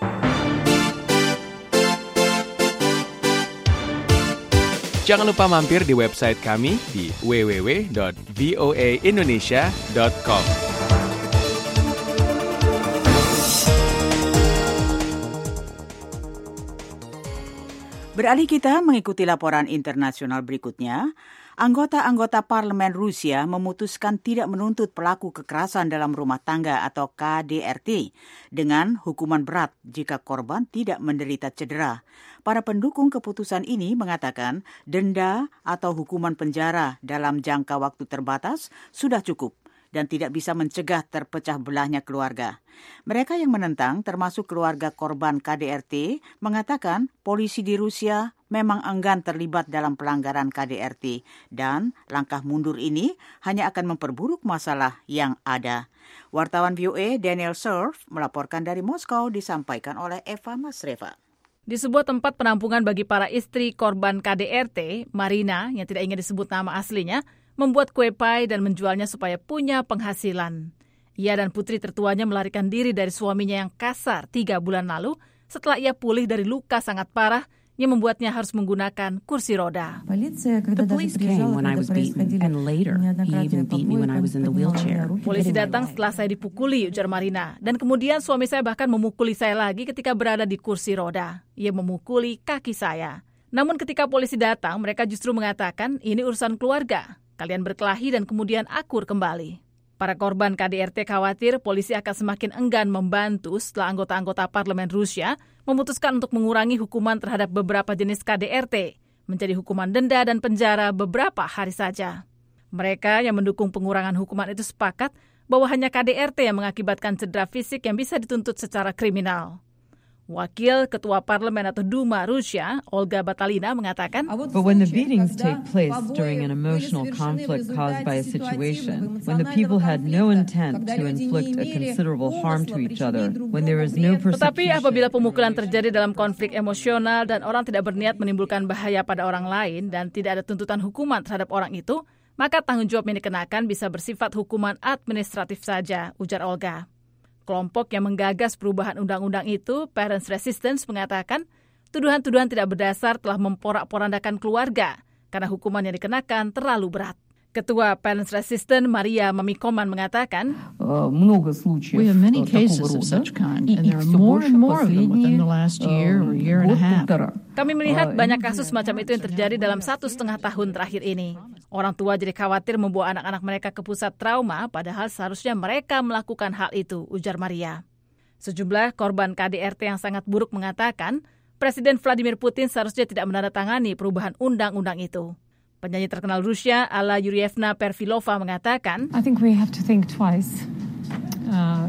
Speaker 19: Jangan lupa mampir di website kami di w w w dot v o a indonesia dot com.
Speaker 2: Beralih kita mengikuti laporan internasional berikutnya, anggota-anggota parlemen Rusia memutuskan tidak menuntut pelaku kekerasan dalam rumah tangga atau K D R T dengan hukuman berat jika korban tidak menderita cedera. Para pendukung keputusan ini mengatakan denda atau hukuman penjara dalam jangka waktu terbatas sudah cukup dan tidak bisa mencegah terpecah belahnya keluarga. Mereka yang menentang, termasuk keluarga korban K D R T, mengatakan polisi di Rusia memang enggan terlibat dalam pelanggaran K D R T dan langkah mundur ini hanya akan memperburuk masalah yang ada. Wartawan V O A Daniel Surf melaporkan dari Moskow, disampaikan oleh Eva Masreva.
Speaker 21: Di sebuah tempat penampungan bagi para istri korban K D R T, Marina, yang tidak ingin disebut nama aslinya, membuat kue pie dan menjualnya supaya punya penghasilan. Ia dan putri tertuanya melarikan diri dari suaminya yang kasar tiga bulan lalu setelah ia pulih dari luka sangat parah yang membuatnya harus menggunakan kursi roda.
Speaker 22: The police came when I was beaten, and later he even beat me when I was in the wheelchair.
Speaker 21: Polisi datang setelah saya dipukuli, ujar Marina. Dan kemudian suami saya bahkan memukuli saya lagi ketika berada di kursi roda. Ia memukuli kaki saya. Namun ketika polisi datang, mereka justru mengatakan ini urusan keluarga. Kalian berkelahi dan kemudian akur kembali. Para korban K D R T khawatir polisi akan semakin enggan membantu setelah anggota-anggota parlemen Rusia memutuskan untuk mengurangi hukuman terhadap beberapa jenis K D R T, menjadi hukuman denda dan penjara beberapa hari saja. Mereka yang mendukung pengurangan hukuman itu sepakat bahwa hanya K D R T yang mengakibatkan cedera fisik yang bisa dituntut secara kriminal. Wakil Ketua Parlemen atau Duma Rusia, Olga Batalina, mengatakan,
Speaker 18: But when the beatings take place during an emotional conflict caused by a situation, when the people had no intent to inflict a considerable harm to each other, when there is no persecution...
Speaker 21: Tetapi apabila pemukulan terjadi dalam konflik emosional dan orang tidak berniat menimbulkan bahaya pada orang lain dan tidak ada tuntutan hukuman terhadap orang itu, maka tanggung jawab yang dikenakan bisa bersifat hukuman administratif saja, ujar Olga. Kelompok yang menggagas perubahan undang-undang itu, Parents Resistance, mengatakan tuduhan-tuduhan tidak berdasar telah memporak-porandakan keluarga karena hukuman yang dikenakan terlalu berat. Ketua Parents Resistance, Maria Mamikoman, mengatakan,
Speaker 23: We have many cases of such kind, and there are more and more of them within the last year or year and a half.
Speaker 21: Kami melihat banyak kasus macam itu yang terjadi dalam satu setengah tahun terakhir ini. Orang tua jadi khawatir membawa anak-anak mereka ke pusat trauma, padahal seharusnya mereka melakukan hal itu, ujar Maria. Sejumlah korban K D R T yang sangat buruk mengatakan, Presiden Vladimir Putin seharusnya tidak menandatangani perubahan undang-undang itu. Penyanyi terkenal Rusia, Alla Yurievna Pervilova, mengatakan,
Speaker 24: I think we have to think twice uh,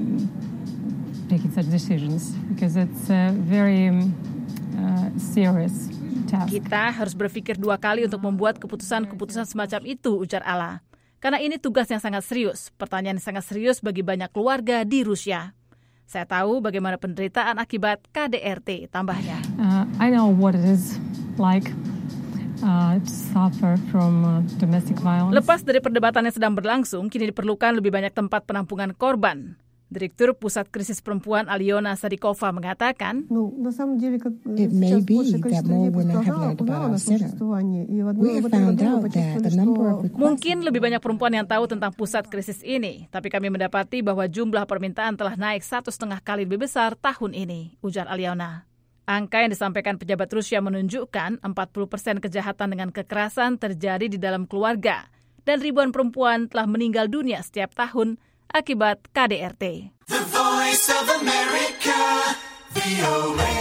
Speaker 24: making such decisions because it's a very uh, serious task.
Speaker 21: Kita harus berpikir dua kali untuk membuat keputusan-keputusan semacam itu, ujar Alla. Karena ini tugas yang sangat serius, pertanyaan yang sangat serius bagi banyak keluarga di Rusia. Saya tahu bagaimana penderitaan akibat K D R T, tambahnya.
Speaker 24: Uh, I know what it is like. Uh, suffer from uh, domestic violence.
Speaker 21: Lepas dari perdebatan yang sedang berlangsung, kini diperlukan lebih banyak tempat penampungan korban. Direktur Pusat Krisis Perempuan Aliona Sadikova mengatakan,
Speaker 4: It may be that more women have learned about our center. We have found out that the number of requests...
Speaker 21: Mungkin lebih banyak perempuan yang tahu tentang pusat krisis ini, tapi kami mendapati bahwa jumlah permintaan telah naik satu setengah kali lebih besar tahun ini, ujar Aliona. Angka yang disampaikan pejabat Rusia menunjukkan empat puluh persen kejahatan dengan kekerasan terjadi di dalam keluarga, dan ribuan perempuan telah meninggal dunia setiap tahun akibat K D R T.
Speaker 6: The Voice of America, V O A.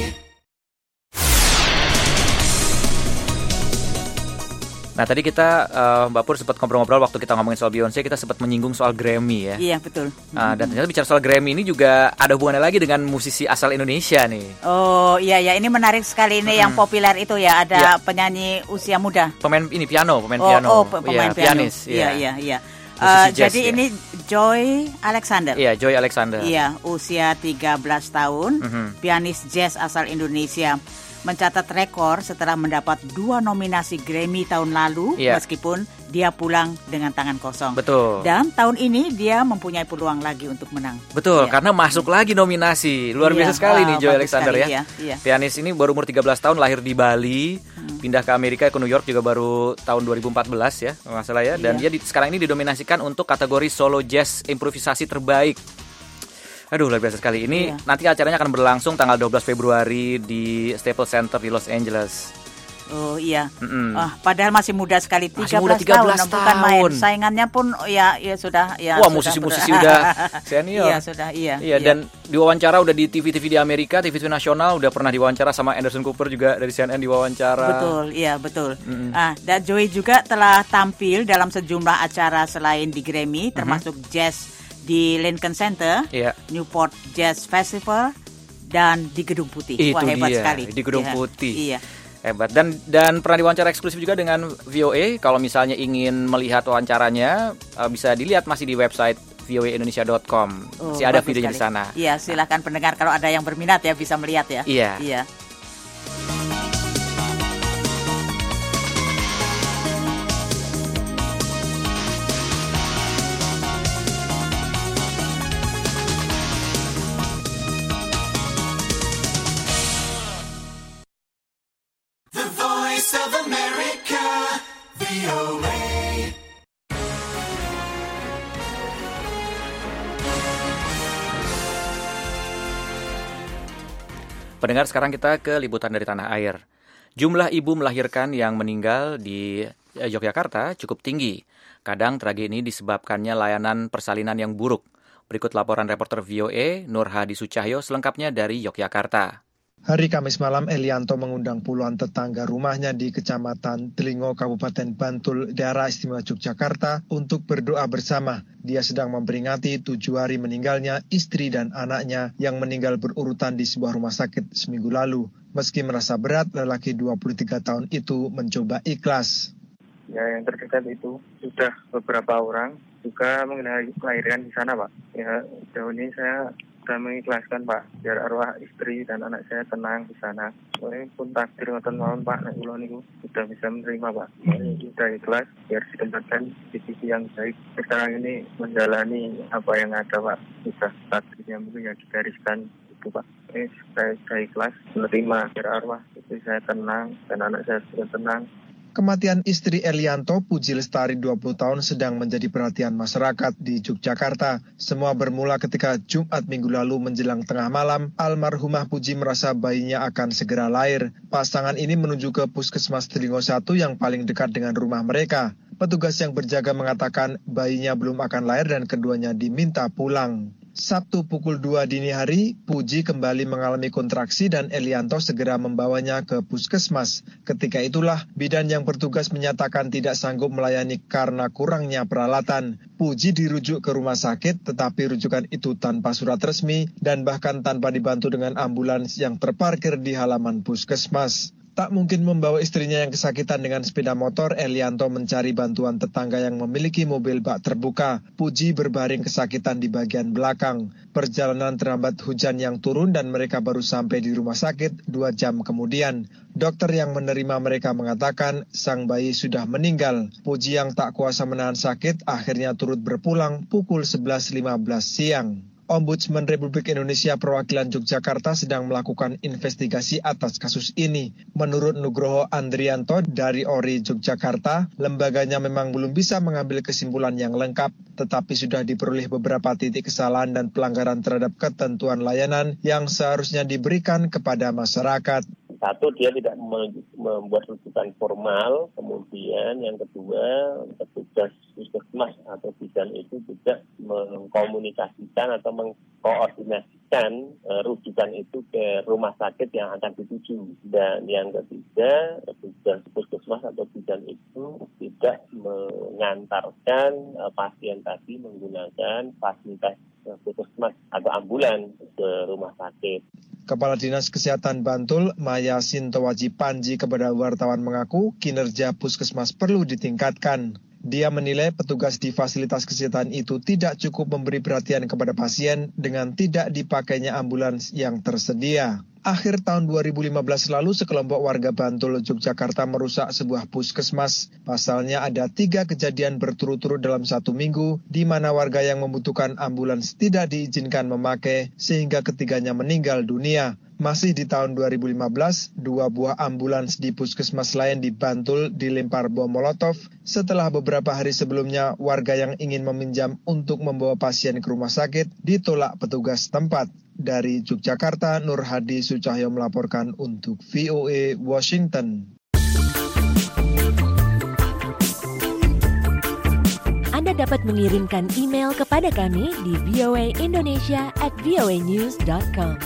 Speaker 3: Nah tadi kita, uh, Mbak Pur sempat ngobrol-ngobrol waktu kita ngomongin soal Beyonce, kita sempat menyinggung soal Grammy ya.
Speaker 2: Iya betul.
Speaker 3: Uh, dan ternyata bicara soal Grammy ini juga ada hubungannya lagi dengan musisi asal Indonesia nih.
Speaker 2: Oh iya ya, ini menarik sekali ini hmm. yang populer itu ya, ada ya. penyanyi usia muda.
Speaker 3: Pemain ini piano, pemain
Speaker 2: oh,
Speaker 3: piano.
Speaker 2: Oh, pemain
Speaker 3: ya,
Speaker 2: piano.
Speaker 3: Pianis.
Speaker 2: Iya iya iya. Uh,
Speaker 3: jazz,
Speaker 2: jadi
Speaker 3: ya.
Speaker 2: ini Joy Alexander.
Speaker 3: Iya, Joy Alexander.
Speaker 2: Iya, usia tiga belas tahun, mm-hmm. pianis jazz asal Indonesia. Mencatat rekor setelah mendapat dua nominasi Grammy tahun lalu, yeah. meskipun dia pulang dengan tangan kosong.
Speaker 3: Betul.
Speaker 2: Dan tahun ini dia mempunyai peluang lagi untuk menang.
Speaker 3: Betul,
Speaker 2: yeah.
Speaker 3: karena masuk lagi nominasi. Luar yeah. biasa sekali wow, nih Joy Alexander sekali, ya.
Speaker 2: Yeah.
Speaker 3: Pianis ini baru umur tiga belas tahun, lahir di Bali, hmm. pindah ke Amerika, ke New York juga baru tahun dua ribu empat belas ya, kalau nggak salah ya. Dan yeah. dia di, sekarang ini didominasikan untuk kategori solo jazz improvisasi terbaik. Aduh, luar biasa sekali. Ini iya. nanti acaranya akan berlangsung tanggal dua belas Februari di Staples Center di Los Angeles.
Speaker 2: Oh iya. Oh, padahal masih muda sekali, tiga belas,
Speaker 3: tiga belas
Speaker 2: tahun, bukan main. Saingannya pun ya ya sudah ya.
Speaker 3: Wah, musisi-musisi udah senior.
Speaker 2: Iya, sudah iya.
Speaker 3: Iya, iya. Dan diwawancara udah di T V T V di Amerika, T V T V nasional, udah pernah diwawancara sama Anderson Cooper juga dari C N N diwawancara.
Speaker 2: Betul, iya betul. Mm-hmm. Ah, dan Joey juga telah tampil dalam sejumlah acara selain di Grammy, termasuk mm-hmm. jazz di Lincoln Center, yeah. Newport Jazz Festival, dan di Gedung Putih.
Speaker 3: Itu
Speaker 2: Wah, hebat
Speaker 3: dia,
Speaker 2: sekali.
Speaker 3: Di Gedung
Speaker 2: ya.
Speaker 3: Putih.
Speaker 2: Iya.
Speaker 3: Hebat. Dan dan pernah diwawancara eksklusif juga dengan V O A. Kalau misalnya ingin melihat wawancaranya, uh, bisa dilihat masih di website v o a indonesia dot com.
Speaker 2: Oh,
Speaker 3: masih ada videonya di sana.
Speaker 2: Iya, silakan pendengar kalau ada yang berminat ya bisa melihat ya.
Speaker 3: Iya.
Speaker 2: Iya.
Speaker 6: Of America, V O A.
Speaker 3: Pendengar, sekarang kita ke liputan dari tanah air. Jumlah ibu melahirkan yang meninggal di Yogyakarta cukup tinggi. Kadang tragedi ini disebabkannya layanan persalinan yang buruk. Berikut laporan reporter V O A Nur Hadi Sucahyo selengkapnya dari Yogyakarta.
Speaker 11: Hari Kamis malam, Elianto mengundang puluhan tetangga rumahnya di Kecamatan Telingo, Kabupaten Bantul, Daerah Istimewa Yogyakarta untuk berdoa bersama. Dia sedang memperingati tujuh hari meninggalnya istri dan anaknya yang meninggal berurutan di sebuah rumah sakit seminggu lalu. Meski merasa berat, lelaki dua puluh tiga tahun itu mencoba ikhlas.
Speaker 5: Ya, yang terdekat itu sudah beberapa orang juga melahirkan di sana, Pak. Ya, sejauh ini saya sudah mengikhlaskan, Pak, biar arwah istri dan anak saya tenang di sana. Ini pun takdir ngoten mawon, Pak, nek kula niku sudah bisa menerima, Pak. Ini sudah ikhlas biar ditempatkan di sisi yang baik. Sekarang ini menjalani apa yang ada, Pak. Sudah takdirnya mungkin yang digariskan itu, Pak. Ini saya, saya ikhlas menerima biar arwah istri saya tenang dan anak saya juga tenang.
Speaker 11: Kematian istri Elianto, Puji Lestari dua puluh tahun, sedang menjadi perhatian masyarakat di Yogyakarta. Semua bermula ketika Jumat minggu lalu menjelang tengah malam, almarhumah Puji merasa bayinya akan segera lahir. Pasangan ini menuju ke Puskesmas Telingo satu yang paling dekat dengan rumah mereka. Petugas yang berjaga mengatakan bayinya belum akan lahir dan keduanya diminta pulang. Sabtu pukul dua dini hari, Puji kembali mengalami kontraksi dan Elianto segera membawanya ke puskesmas. Ketika itulah, bidan yang bertugas menyatakan tidak sanggup melayani karena kurangnya peralatan. Puji dirujuk ke rumah sakit, tetapi rujukan itu tanpa surat resmi dan bahkan tanpa dibantu dengan ambulans yang terparkir di halaman puskesmas. Tak mungkin membawa istrinya yang kesakitan dengan sepeda motor, Elianto mencari bantuan tetangga yang memiliki mobil bak terbuka. Puji berbaring kesakitan di bagian belakang. Perjalanan terhambat hujan yang turun dan mereka baru sampai di rumah sakit dua jam kemudian. Dokter yang menerima mereka mengatakan sang bayi sudah meninggal. Puji yang tak kuasa menahan sakit akhirnya turut berpulang pukul sebelas lima belas siang. Ombudsman Republik Indonesia Perwakilan Yogyakarta sedang melakukan investigasi atas kasus ini. Menurut Nugroho Andrianto dari O R I Yogyakarta, lembaganya memang belum bisa mengambil kesimpulan yang lengkap, tetapi sudah diperoleh beberapa titik kesalahan dan pelanggaran terhadap ketentuan layanan yang seharusnya diberikan kepada masyarakat.
Speaker 8: Satu, dia tidak membuat rujukan formal, kemudian yang kedua, petugas puskesmas atau bidan itu tidak mengkomunikasikan atau mengkoordinasikan uh, rujukan itu ke rumah sakit yang akan dituju. Dan yang ketiga, petugas puskesmas atau bidan itu tidak mengantarkan uh, pasien tadi menggunakan fasilitas uh, puskesmas atau ambulan ke rumah sakit.
Speaker 11: Kepala Dinas Kesehatan Bantul, Maya Sintowaji Panji kepada wartawan mengaku kinerja puskesmas perlu ditingkatkan. Dia menilai petugas di fasilitas kesehatan itu tidak cukup memberi perhatian kepada pasien dengan tidak dipakainya ambulans yang tersedia. Akhir tahun dua ribu lima belas lalu, sekelompok warga Bantul, Yogyakarta merusak sebuah puskesmas. Pasalnya ada tiga kejadian berturut-turut dalam satu minggu, di mana warga yang membutuhkan ambulans tidak diizinkan memakai, sehingga ketiganya meninggal dunia. Masih di tahun dua ribu lima belas, dua buah ambulans di puskesmas lain di Bantul dilempar bom molotov setelah beberapa hari sebelumnya warga yang ingin meminjam untuk membawa pasien ke rumah sakit ditolak petugas tempat. Dari Yogyakarta, Nur Hadi Sucahyo melaporkan untuk V O A Washington.
Speaker 1: Anda dapat mengirimkan email kepada kami di voaindonesia at voanews dot com.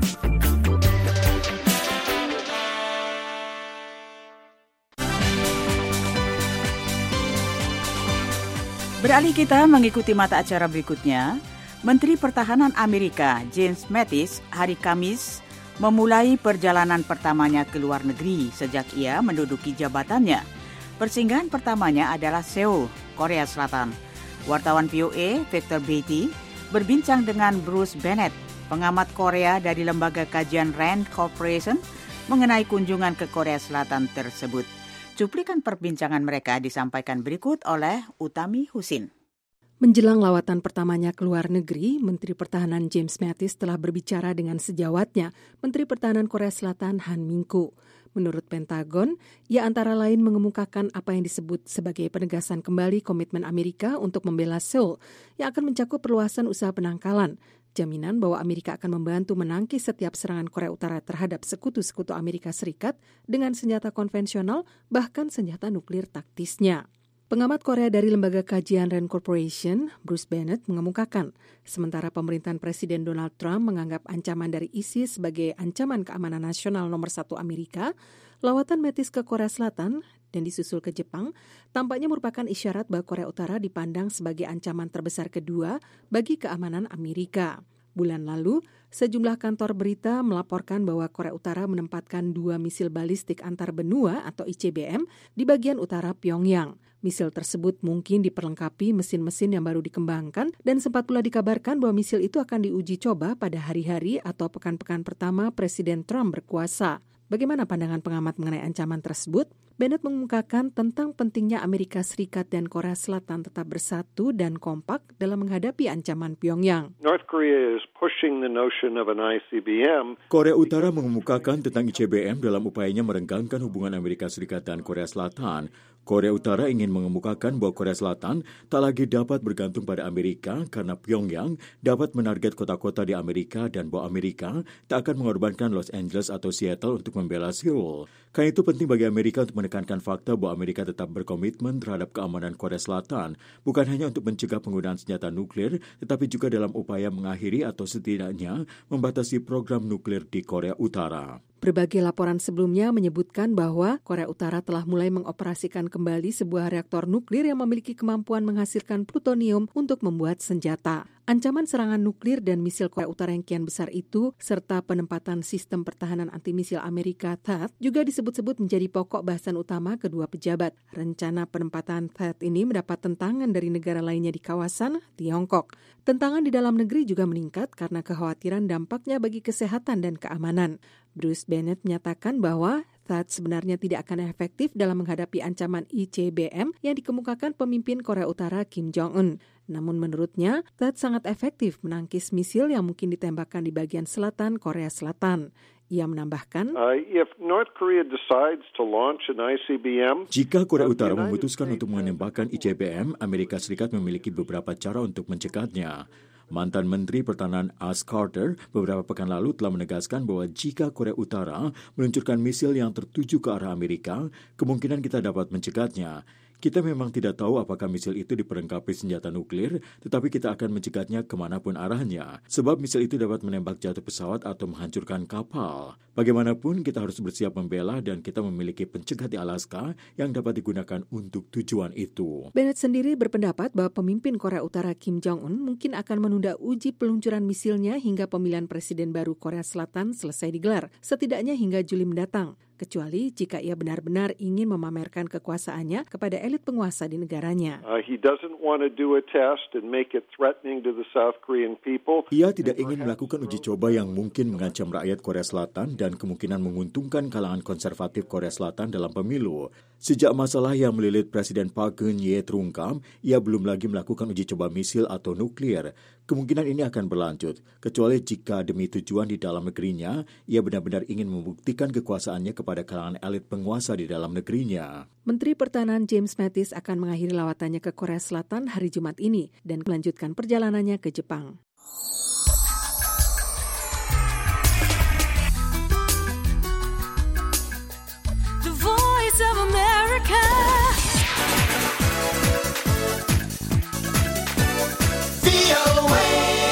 Speaker 2: Beralih kita mengikuti mata acara berikutnya. Menteri Pertahanan Amerika James Mattis hari Kamis memulai perjalanan pertamanya ke luar negeri sejak ia menduduki jabatannya. Persinggahan pertamanya adalah Seoul, Korea Selatan. Wartawan V O A Victor Beatty berbincang dengan Bruce Bennett, pengamat Korea dari Lembaga Kajian Rand Corporation, mengenai kunjungan ke Korea Selatan tersebut. Cuplikan perbincangan mereka disampaikan berikut oleh Utami Husin.
Speaker 14: Menjelang lawatan pertamanya ke luar negeri, Menteri Pertahanan James Mattis telah berbicara dengan sejawatnya, Menteri Pertahanan Korea Selatan Han Min-kyu. Menurut Pentagon, ia antara lain mengemukakan apa yang disebut sebagai penegasan kembali komitmen Amerika untuk membela Seoul, yang akan mencakup perluasan usaha penangkalan, jaminan bahwa Amerika akan membantu menangkis setiap serangan Korea Utara terhadap sekutu-sekutu Amerika Serikat dengan senjata konvensional, bahkan senjata nuklir taktisnya. Pengamat Korea dari Lembaga Kajian Rand Corporation, Bruce Bennett, mengemukakan, sementara pemerintahan Presiden Donald Trump menganggap ancaman dari ISIS sebagai ancaman keamanan nasional nomor satu Amerika, lawatan Mattis ke Korea Selatan dan disusul ke Jepang tampaknya merupakan isyarat bahwa Korea Utara dipandang sebagai ancaman terbesar kedua bagi keamanan Amerika. Bulan lalu, sejumlah kantor berita melaporkan bahwa Korea Utara menempatkan dua misil balistik antar benua atau I C B M di bagian utara Pyongyang. Misil tersebut mungkin diperlengkapi mesin-mesin yang baru dikembangkan dan sempat pula dikabarkan bahwa misil itu akan diuji coba pada hari-hari atau pekan-pekan pertama Presiden Trump berkuasa. Bagaimana pandangan pengamat mengenai ancaman tersebut? Bennett mengemukakan tentang pentingnya Amerika Serikat dan Korea Selatan tetap bersatu dan kompak dalam menghadapi ancaman Pyongyang.
Speaker 9: North Korea is pushing the notion of an I C B M.
Speaker 10: Korea Utara mengemukakan tentang I C B M dalam upayanya merenggangkan hubungan Amerika Serikat dan Korea Selatan. Korea Utara ingin mengemukakan bahwa Korea Selatan tak lagi dapat bergantung pada Amerika karena Pyongyang dapat menarget kota-kota di Amerika dan bahwa Amerika tak akan mengorbankan Los Angeles atau Seattle untuk membela Seoul. Karena itu penting bagi Amerika untuk menekankan fakta bahwa Amerika tetap berkomitmen terhadap keamanan Korea Selatan, bukan hanya untuk mencegah penggunaan senjata nuklir, tetapi juga dalam upaya mengakhiri atau setidaknya membatasi program nuklir di Korea Utara.
Speaker 14: Berbagai laporan sebelumnya menyebutkan bahwa Korea Utara telah mulai mengoperasikan kembali sebuah reaktor nuklir yang memiliki kemampuan menghasilkan plutonium untuk membuat senjata. Ancaman serangan nuklir dan misil Korea Utara yang kian besar itu, serta penempatan sistem pertahanan antimisil Amerika T H A A D juga disebut-sebut menjadi pokok bahasan utama kedua pejabat. Rencana penempatan T H A A D ini mendapat tentangan dari negara lainnya di kawasan, Tiongkok. Tentangan di dalam negeri juga meningkat karena kekhawatiran dampaknya bagi kesehatan dan keamanan. Bruce Bennett menyatakan bahwa T H A A D sebenarnya tidak akan efektif dalam menghadapi ancaman I C B M yang dikemukakan pemimpin Korea Utara Kim Jong-un. Namun menurutnya, Ted sangat efektif menangkis misil yang mungkin ditembakkan di bagian selatan Korea Selatan. Ia menambahkan,
Speaker 9: uh, if North Korea decides to launch an I C B M,
Speaker 10: jika Korea Utara memutuskan untuk menembakkan I C B M, Amerika Serikat memiliki beberapa cara untuk mencegahnya. Mantan Menteri Pertahanan Ash Carter beberapa pekan lalu telah menegaskan bahwa jika Korea Utara meluncurkan misil yang tertuju ke arah Amerika, kemungkinan kita dapat mencegahnya. Kita memang tidak tahu apakah misil itu diperlengkapi senjata nuklir, tetapi kita akan mencegahnya kemanapun arahnya. Sebab misil itu dapat menembak jatuh pesawat atau menghancurkan kapal. Bagaimanapun, kita harus bersiap membela dan kita memiliki pencegat di Alaska yang dapat digunakan untuk tujuan itu.
Speaker 14: Bennett sendiri berpendapat bahwa pemimpin Korea Utara Kim Jong-un mungkin akan menunda uji peluncuran misilnya hingga pemilihan presiden baru Korea Selatan selesai digelar, setidaknya hingga Juli mendatang. Kecuali jika ia benar-benar ingin memamerkan kekuasaannya kepada elit penguasa di negaranya.
Speaker 9: Uh, he doesn't want to do a test and make it threatening to the South Korean people.
Speaker 10: Ia tidak ingin melakukan uji coba yang mungkin mengancam rakyat Korea Selatan dan kemungkinan menguntungkan kalangan konservatif Korea Selatan dalam pemilu. Sejak masalah yang melilit Presiden Park Geun-hye terungkap, ia belum lagi melakukan uji coba misil atau nuklir. Kemungkinan ini akan berlanjut, kecuali jika demi tujuan di dalam negerinya, ia benar-benar ingin membuktikan kekuasaannya kepada kalangan elit penguasa di dalam negerinya.
Speaker 14: Menteri Pertahanan James Mattis akan mengakhiri lawatannya ke Korea Selatan hari Jumat ini dan melanjutkan perjalanannya ke Jepang.
Speaker 6: The Voice of America. V O A.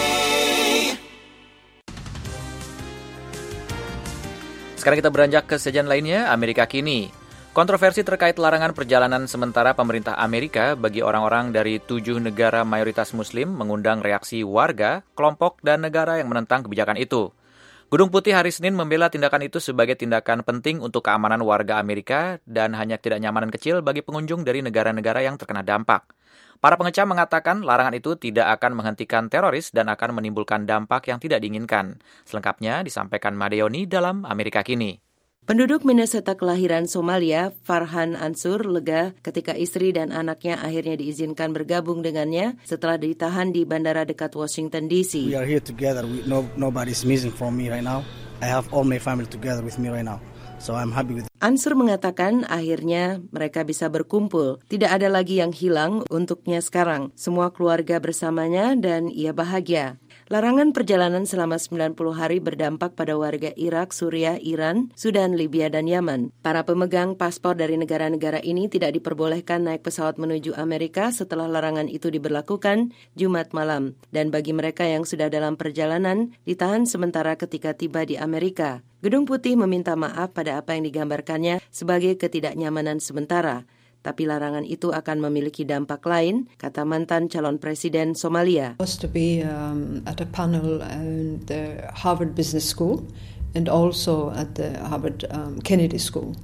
Speaker 3: Sekarang kita beranjak ke sajian lainnya, Amerika Kini. Kontroversi terkait larangan perjalanan sementara pemerintah Amerika bagi orang-orang dari tujuh negara mayoritas Muslim mengundang reaksi warga, kelompok, dan negara yang menentang kebijakan itu. Gedung Putih hari Senin membela tindakan itu sebagai tindakan penting untuk keamanan warga Amerika dan hanya ketidaknyamanan kecil bagi pengunjung dari negara-negara yang terkena dampak. Para pengecam mengatakan larangan itu tidak akan menghentikan teroris dan akan menimbulkan dampak yang tidak diinginkan. Selengkapnya disampaikan Madeoni dalam Amerika Kini.
Speaker 12: Penduduk Minnesota kelahiran Somalia, Farhan Ansur, lega ketika istri dan anaknya akhirnya diizinkan bergabung dengannya setelah ditahan di bandara dekat Washington D C.
Speaker 13: We are here together. We, no, nobody's missing from me right now. I have all my family together with me right now. So I'm happy with it.
Speaker 12: Ansur mengatakan akhirnya mereka bisa berkumpul. Tidak ada lagi yang hilang untuknya sekarang. Semua keluarga bersamanya dan ia bahagia. Larangan perjalanan selama sembilan puluh hari berdampak pada warga Irak, Suriah, Iran, Sudan, Libya, dan Yaman. Para pemegang paspor dari negara-negara ini tidak diperbolehkan naik pesawat menuju Amerika setelah larangan itu diberlakukan Jumat malam. Dan bagi mereka yang sudah dalam perjalanan, ditahan sementara ketika tiba di Amerika. Gedung Putih meminta maaf pada apa yang digambarkannya sebagai ketidaknyamanan sementara. Tapi larangan itu akan memiliki dampak lain, kata mantan calon presiden Somalia.
Speaker 15: I was to be um, at a panel at the Harvard Business School and also at the Harvard um, Kennedy School.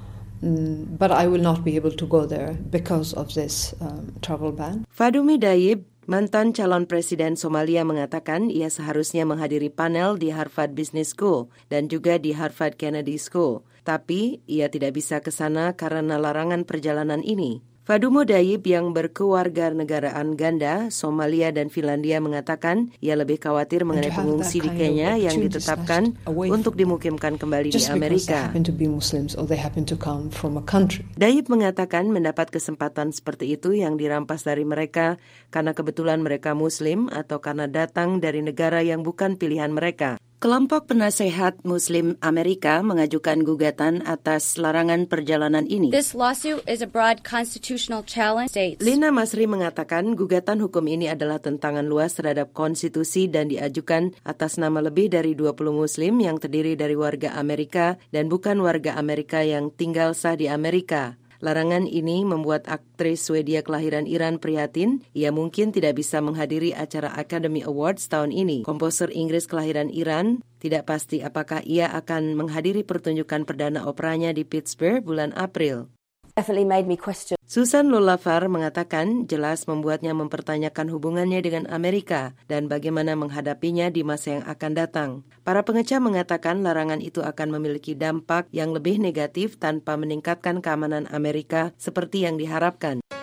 Speaker 15: Mm, but I will not be able to go there because of this um, travel ban.
Speaker 12: Fadumi Dayib, mantan calon presiden Somalia, mengatakan ia seharusnya menghadiri panel di Harvard Business School dan juga di Harvard Kennedy School. Tapi ia tidak bisa ke sana karena larangan perjalanan ini. Fadumo Dayib yang berkewarganegaraan ganda, Somalia dan Finlandia mengatakan ia lebih khawatir mengenai pengungsi di Kenya yang ditetapkan untuk dimukimkan kembali di Amerika. Dayib mengatakan mendapat kesempatan seperti itu yang dirampas dari mereka karena kebetulan mereka Muslim atau karena datang dari negara yang bukan pilihan mereka. Kelompok penasehat Muslim Amerika mengajukan gugatan atas larangan perjalanan ini.
Speaker 16: This lawsuit is a broad constitutional challenge.
Speaker 12: Lina Masri mengatakan gugatan hukum ini adalah tentangan luas terhadap konstitusi dan diajukan atas nama lebih dari dua puluh Muslim yang terdiri dari warga Amerika dan bukan warga Amerika yang tinggal sah di Amerika. Larangan ini membuat aktris Swedia kelahiran Iran prihatin. Ia mungkin tidak bisa menghadiri acara Academy Awards tahun ini. Komposer Inggris kelahiran Iran tidak pasti apakah ia akan menghadiri pertunjukan perdana operanya di Pittsburgh bulan April.
Speaker 16: Definitely made me question.
Speaker 12: Susan Lulafar mengatakan jelas membuatnya mempertanyakan hubungannya dengan Amerika dan bagaimana menghadapinya di masa yang akan datang. Para pengecam mengatakan larangan itu akan memiliki dampak yang lebih negatif tanpa meningkatkan keamanan Amerika seperti yang diharapkan.